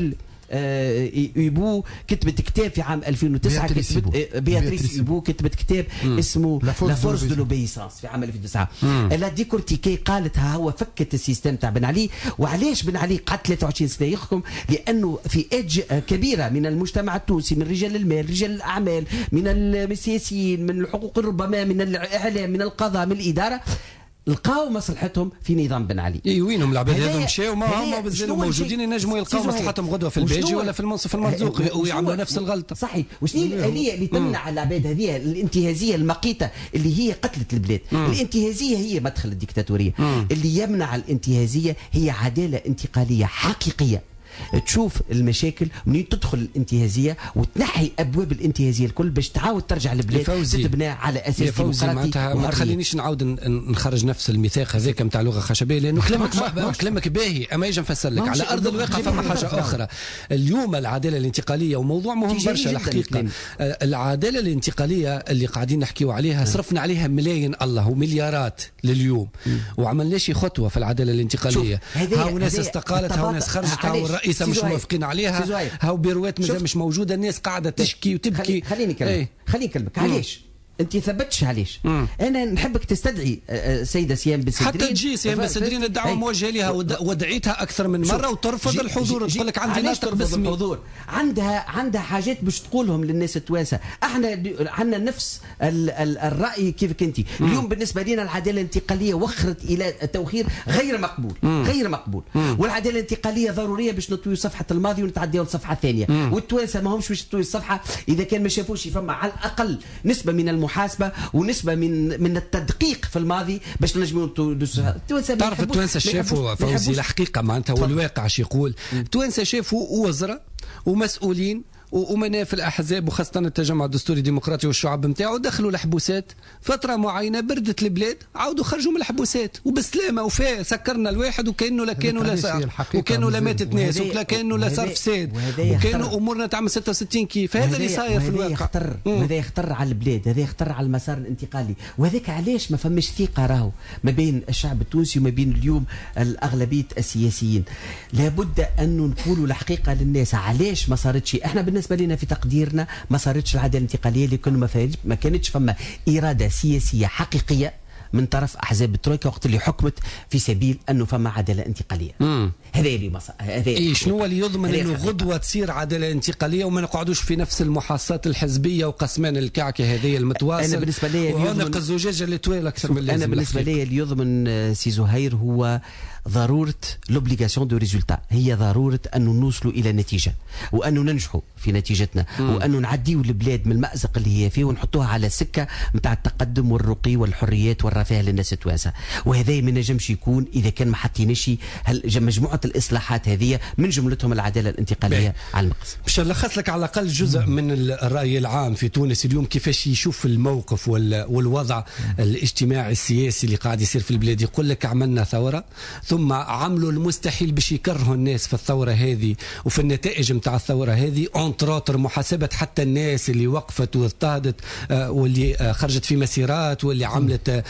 ايبو كتبت كتاب في عام ألفين وتسعة. كتبت بياتريس ايبو كتبت كتاب اسمه لا فورس دو لوبيسانس في عام ألفين وتسعة. الا ديكورتيكي قالت ها هو فكت السيستم تاع بن علي. وعلاش بن علي قعد ثلاثة وعشرين سنه يحكم؟ لانه في ايدج كبيره من المجتمع التونسي، من رجال المال، رجال الاعمال، من السياسيين، من الحقوق ربما، من الاعلام، من القضاء، من الاداره، لقاو مصلحتهم في نظام بن علي. اي وينهم العباد هذو مشاو ما هم مازالوا موجودين، ينجموا يلقاو مصلحتهم غدوه في الباجي ولا في المنصف المرزوقي ويعملوا نفس الغلطه. صحيح. وشنو الاليه اللي تمنع العباد هذه الانتهازيه المقيته اللي هي قتلت البلاد؟ مم. الانتهازيه هي مدخل الديكتاتوريه. مم. اللي يمنع الانتهازيه هي عداله انتقاليه حقيقيه. تشوف المشاكل منين تدخل الانتهازيه وتنحي ابواب الانتهازيه الكل باش تعاود ترجع البلاد تتبنى على اساس ديمقراطي. ما تخلينيش نعاود نخرج نفس الميثاق هذاك نتاع لغه خشبيه، لانه كلامك كلامك باهي، اما يجي نفسر لك على ارض الواقع فما حاجه اخرى. اليوم العداله الانتقاليه وموضوع مهم برشا الحقيقه. العداله الانتقاليه اللي قاعدين نحكيو عليها صرفنا عليها ملايين الله ومليارات لليوم وعملناش خطوه في العداله الانتقاليه. هاو ناس استقالت، هاو ناس خرجت، هاو الرئيسه مش موافقين عليها، هاو بيروات مازال مش موجوده، الناس قاعده تشكي وتبكي. خليني كلمك ايه؟ خليني كلمك علاش انت ثبتش علاش. مم. انا نحبك تستدعي سيده سيام بن سدرين، حتى تجي سيام بن سدرين الدعوه موجهه لها ودعيتها اكثر من مره وترفض الحضور، تقول لك عندي ناس ترفض الحضور، عندها عندها حاجات باش تقولهم للناس التوانسه. احنا عندنا نفس ال ال الراي كيفك انت. اليوم بالنسبه لنا العداله الانتقاليه وخرت الى توخير غير مقبول. مم. غير مقبول. مم. والعداله الانتقاليه ضروريه باش نطوي صفحه الماضي ونتعداو لصفحه ثانيه. والتوانسه ما همش باش يطوي الصفحه اذا كان ما شافوش فما على الاقل نسبه من المحاسبه ونسبه من من التدقيق في الماضي باش نجموا التوانسه. تعرف التوانسه شافوا فوزي الحقيقه معناتها والواقع شو يقول. التوانسه شافوا وزراء ومسؤولين ومناف الاحزاب وخاصه التجمع الدستوري الديمقراطي والشعب نتاعو دخلوا الحبوسات فتره معينه، بردت البلاد، عاودوا خرجوا من الحبوسات وبسلامه وفاء. سكرنا الواحد وكانه لا كانوا لا صار وكانه لا ماتت ناس ولا كانه لا صار فساد وكانه امورنا تعمل ستة وستين كيف. هذا اللي صاير في الواقع. يخطر وهذا يخطر على البلاد، هذا يخطر على المسار الانتقالي. وهذاك علاش ما فماش ثقه راهو ما بين الشعب التونسي وما بين اليوم الاغلبيه السياسيين. لابد انه نقولوا الحقيقه للناس علاش ما صارتش. احنا بالنسبه لنا في تقديرنا ما صارتش العداله الانتقاليه لكن ما, ما كانتش فما اراده سياسيه حقيقيه من طرف احزاب الترويكا وقت اللي حكمت في سبيل انه فما عداله انتقاليه. هذا اللي مص... هذا إيه شنو اللي يضمن انه غدوه تصير عداله انتقاليه وما نقعدوش في نفس المحاصات الحزبيه وقسمان الكعكه هذه المتواصل. انا بالنسبه لي عنق الزجاجه اللي طويل اكثر من اللازم. انا بالنسبه لي اللي يضمن سي زهير هو ضروره لوبليغاسيون دو ريزولتا، هي ضروره انه نوصلوا الى نتيجه وانه ننجحوا في نتيجتنا م. وانه نعديوا البلاد من المازق اللي هي فيه ونحطوها على السكه نتاع التقدم والرقي والحريات والرفاه للناس التوانسه. وهذا ما نجمش يكون اذا كان ما حطيناش مجموعه الاصلاحات هذه من جملتهم العداله الانتقاليه على المقص. باش نلخص لك على الاقل جزء م. من الراي العام في تونس اليوم كيفاش يشوف الموقف والوضع م. الاجتماعي السياسي اللي قاعد يصير في البلاد. يقول لك عملنا ثوره ثم عملوا المستحيل باش يكرهوا الناس في الثوره هذه وفي النتائج نتاع الثوره هذه، اونتروتر محاسبه حتى الناس اللي وقفت واضطهدت آه واللي آه خرجت في مسيرات واللي عملت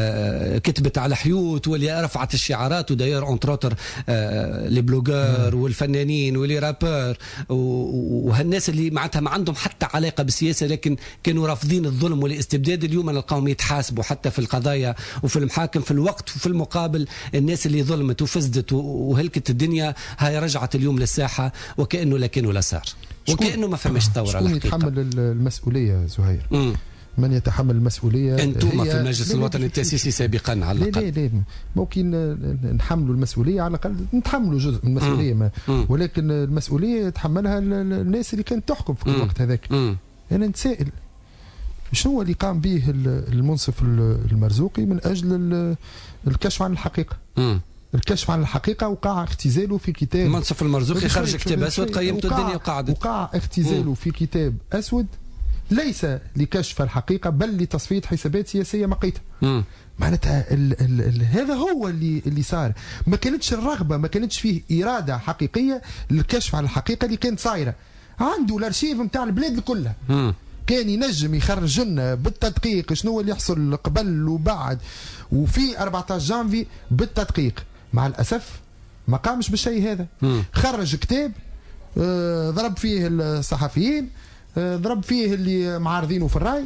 آه كتبت على حيوت واللي رفعت الشعارات. وداير اونتروتر آه لي بلوغر والفنانين واللي رابر وهالناس اللي معناتها ما عندهم حتى علاقه بالسياسه لكن كانوا رافضين الظلم والاستبداد. اليوم نلقاهم يتحاسبوا حتى في القضايا وفي المحاكم في الوقت وفي المقابل الناس اللي ظلمت وفسدت وهلكت الدنيا هاي رجعت اليوم للساحه وكانه لا كانوا لا صار وكانه ما فماش ثوره. شكون يتحمل المسؤوليه زهير؟ مم. من يتحمل المسؤوليه؟ انتم في المجلس الوطني التاسيسي سابقا على الاقل. لا لا ممكن نحملوا المسؤوليه على الاقل نتحملوا جزء من المسؤوليه ما. ولكن المسؤوليه يتحملها الناس اللي كانت تحكم في الوقت هذاك. انا نتسائل شنو هو اللي قام به المنصف المرزوقي من اجل الكشف عن الحقيقه؟ مم. الكشف عن الحقيقه وقع اختزاله في كتاب. المنصف المرزوقي خرج كتاب اسود قيمته الدنيا وقعدت. وقع اختزاله مم. في كتاب اسود ليس لكشف الحقيقه بل لتصفيه حسابات سياسيه مقيته. معناتها ال ال ال هذا هو اللي اللي صار. ما كانتش الرغبه، ما كانتش فيه اراده حقيقيه للكشف عن الحقيقه اللي كانت صايره. عنده الارشيف نتاع البلاد كلها. مم. كان ينجم يخرج لنا بالتدقيق شنو اللي يحصل قبل وبعد وفي أربعة عشر جانفي بالتدقيق. مع الاسف ما قامش بالشيء هذا. مم. خرج كتاب ضرب فيه الصحفيين، ضرب فيه اللي معارضينه في الراي،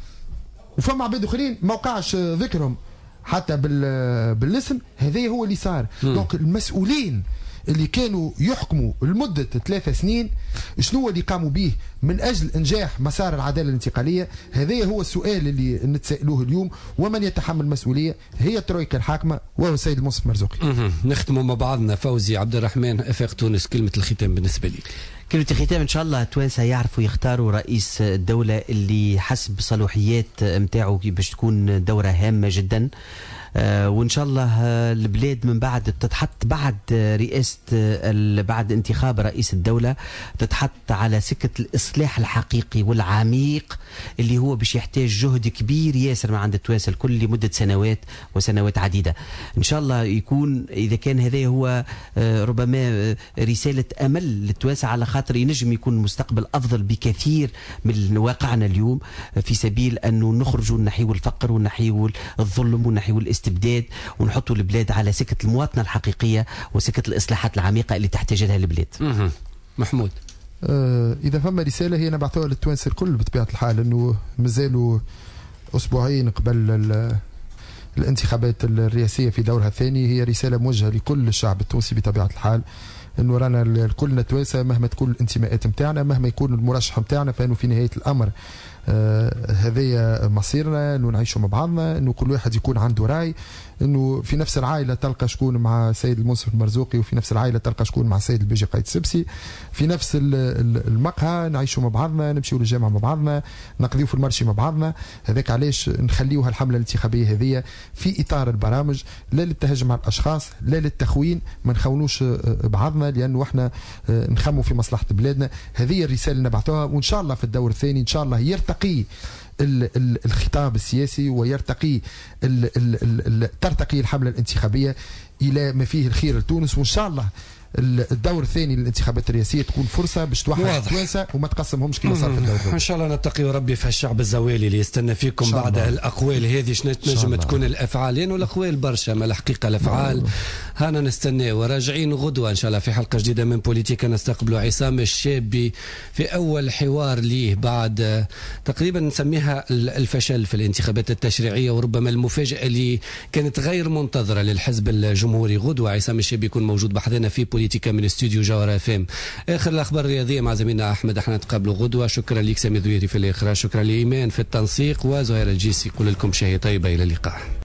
وفما عباد اخرين ما وقعش ذكرهم حتى بالاسم. هذا هو اللي صار. دونك المسؤولين اللي كانوا يحكموا لمدة ثلاثة سنين شنو اللي قاموا به من أجل إنجاح مسار العدالة الانتقالية؟ هذا هو السؤال اللي نتسائلوه اليوم. ومن يتحمل المسؤولية هي الترويكا الحاكمة وهو السيد المنصف مرزوقي. نختموا مع بعضنا. فوزي عبد الرحمن، افاق تونس، كلمة الختام بالنسبة لي. كلمة الختام إن شاء الله التوانسة يعرفوا يختاروا رئيس الدولة اللي حسب صلاحيات متاعه باش تكون دورة هامة جدا. آه وان شاء الله آه البلاد من بعد تتحط بعد رئاسه آه بعد انتخاب رئيس الدوله تتحط على سكه الاصلاح الحقيقي والعميق اللي هو باش يحتاج جهد كبير ياسر من عند التوانسه الكل لمده سنوات وسنوات عديده. ان شاء الله يكون اذا كان هذا هو آه ربما آه رساله امل للتوانسه، على خاطر ينجم يكون مستقبل افضل بكثير من واقعنا اليوم، آه في سبيل انه نخرجوا نحيو الفقر ونحيو الظلم ونحيو الاستبداد ونحطوا البلاد على سكة المواطنة الحقيقية وسكة الإصلاحات العميقة اللي تحتاج لها البلاد. محمود، آه إذا فما رسالة هي نبعثوها للتوانسة الكل بطبيعة الحال، إنه مازالوا أسبوعين قبل الانتخابات الرئاسية في دورها الثاني. هي رسالة موجهة لكل الشعب التونسي بطبيعة الحال، انه رانا كلنا توانسه مهما تكون الانتماءات نتاعنا، مهما يكون المرشح نتاعنا، فانه في نهايه الامر آه هذايا مصيرنا، انه نعيشوا مع بعضنا، انه كل واحد يكون عنده راي، انه في نفس العائله تلقى شكون مع السيد المنصف المرزوقي، وفي نفس العائله تلقى شكون مع السيد البيجي قايد السبسي، في نفس المقهى نعيشوا مع بعضنا، نمشيوا للجامعه مع بعضنا، نقضيوا في المرشي مع بعضنا. هذاك علاش نخليوها الحمله الانتخابيه هذه في اطار البرامج، لا للتهجم على الاشخاص، لا للتخوين، ما نخونوش بعضنا، لانه احنا نخموا في مصلحه بلادنا. هذه الرساله اللي نبعثوها، وان شاء الله في الدور الثاني ان شاء الله يرتقي الخطاب السياسي ويرتقي ال ال ال ترتقي الحمله الانتخابيه الى ما فيه الخير لتونس. وان شاء الله الدور الثاني للانتخابات الرئاسيه تكون فرصه باش توحد التوانسه وما تقسمهمش كما صار في الدور الأول. ان شاء الله نتقي ربي في الشعب الزوالي اللي يستنى فيكم بعد الاقوال هذه شنو تنجم تكون الافعال، لانه الاقوال برشا ما الحقيقه الافعال. هانا نستنى وراجعين غدوه ان شاء الله في حلقه جديده من بوليتيكا. نستقبل عصام الشابي في اول حوار ليه بعد تقريبا نسميها الفشل في الانتخابات التشريعيه، وربما المفاجاه اللي كانت غير منتظره للحزب الجمهوري. غدوه عصام الشابي يكون موجود بحضنا في بوليتيكا من استوديو جوهر اف ام. اخر الاخبار الرياضيه مع زميلنا احمد. احنا نتقابلوا غدوه. شكرا لك سامي ذويري في الاخراج، شكرا لايمان في التنسيق، وزهير الجيسي. كل لكم شهي طيبه، الى اللقاء.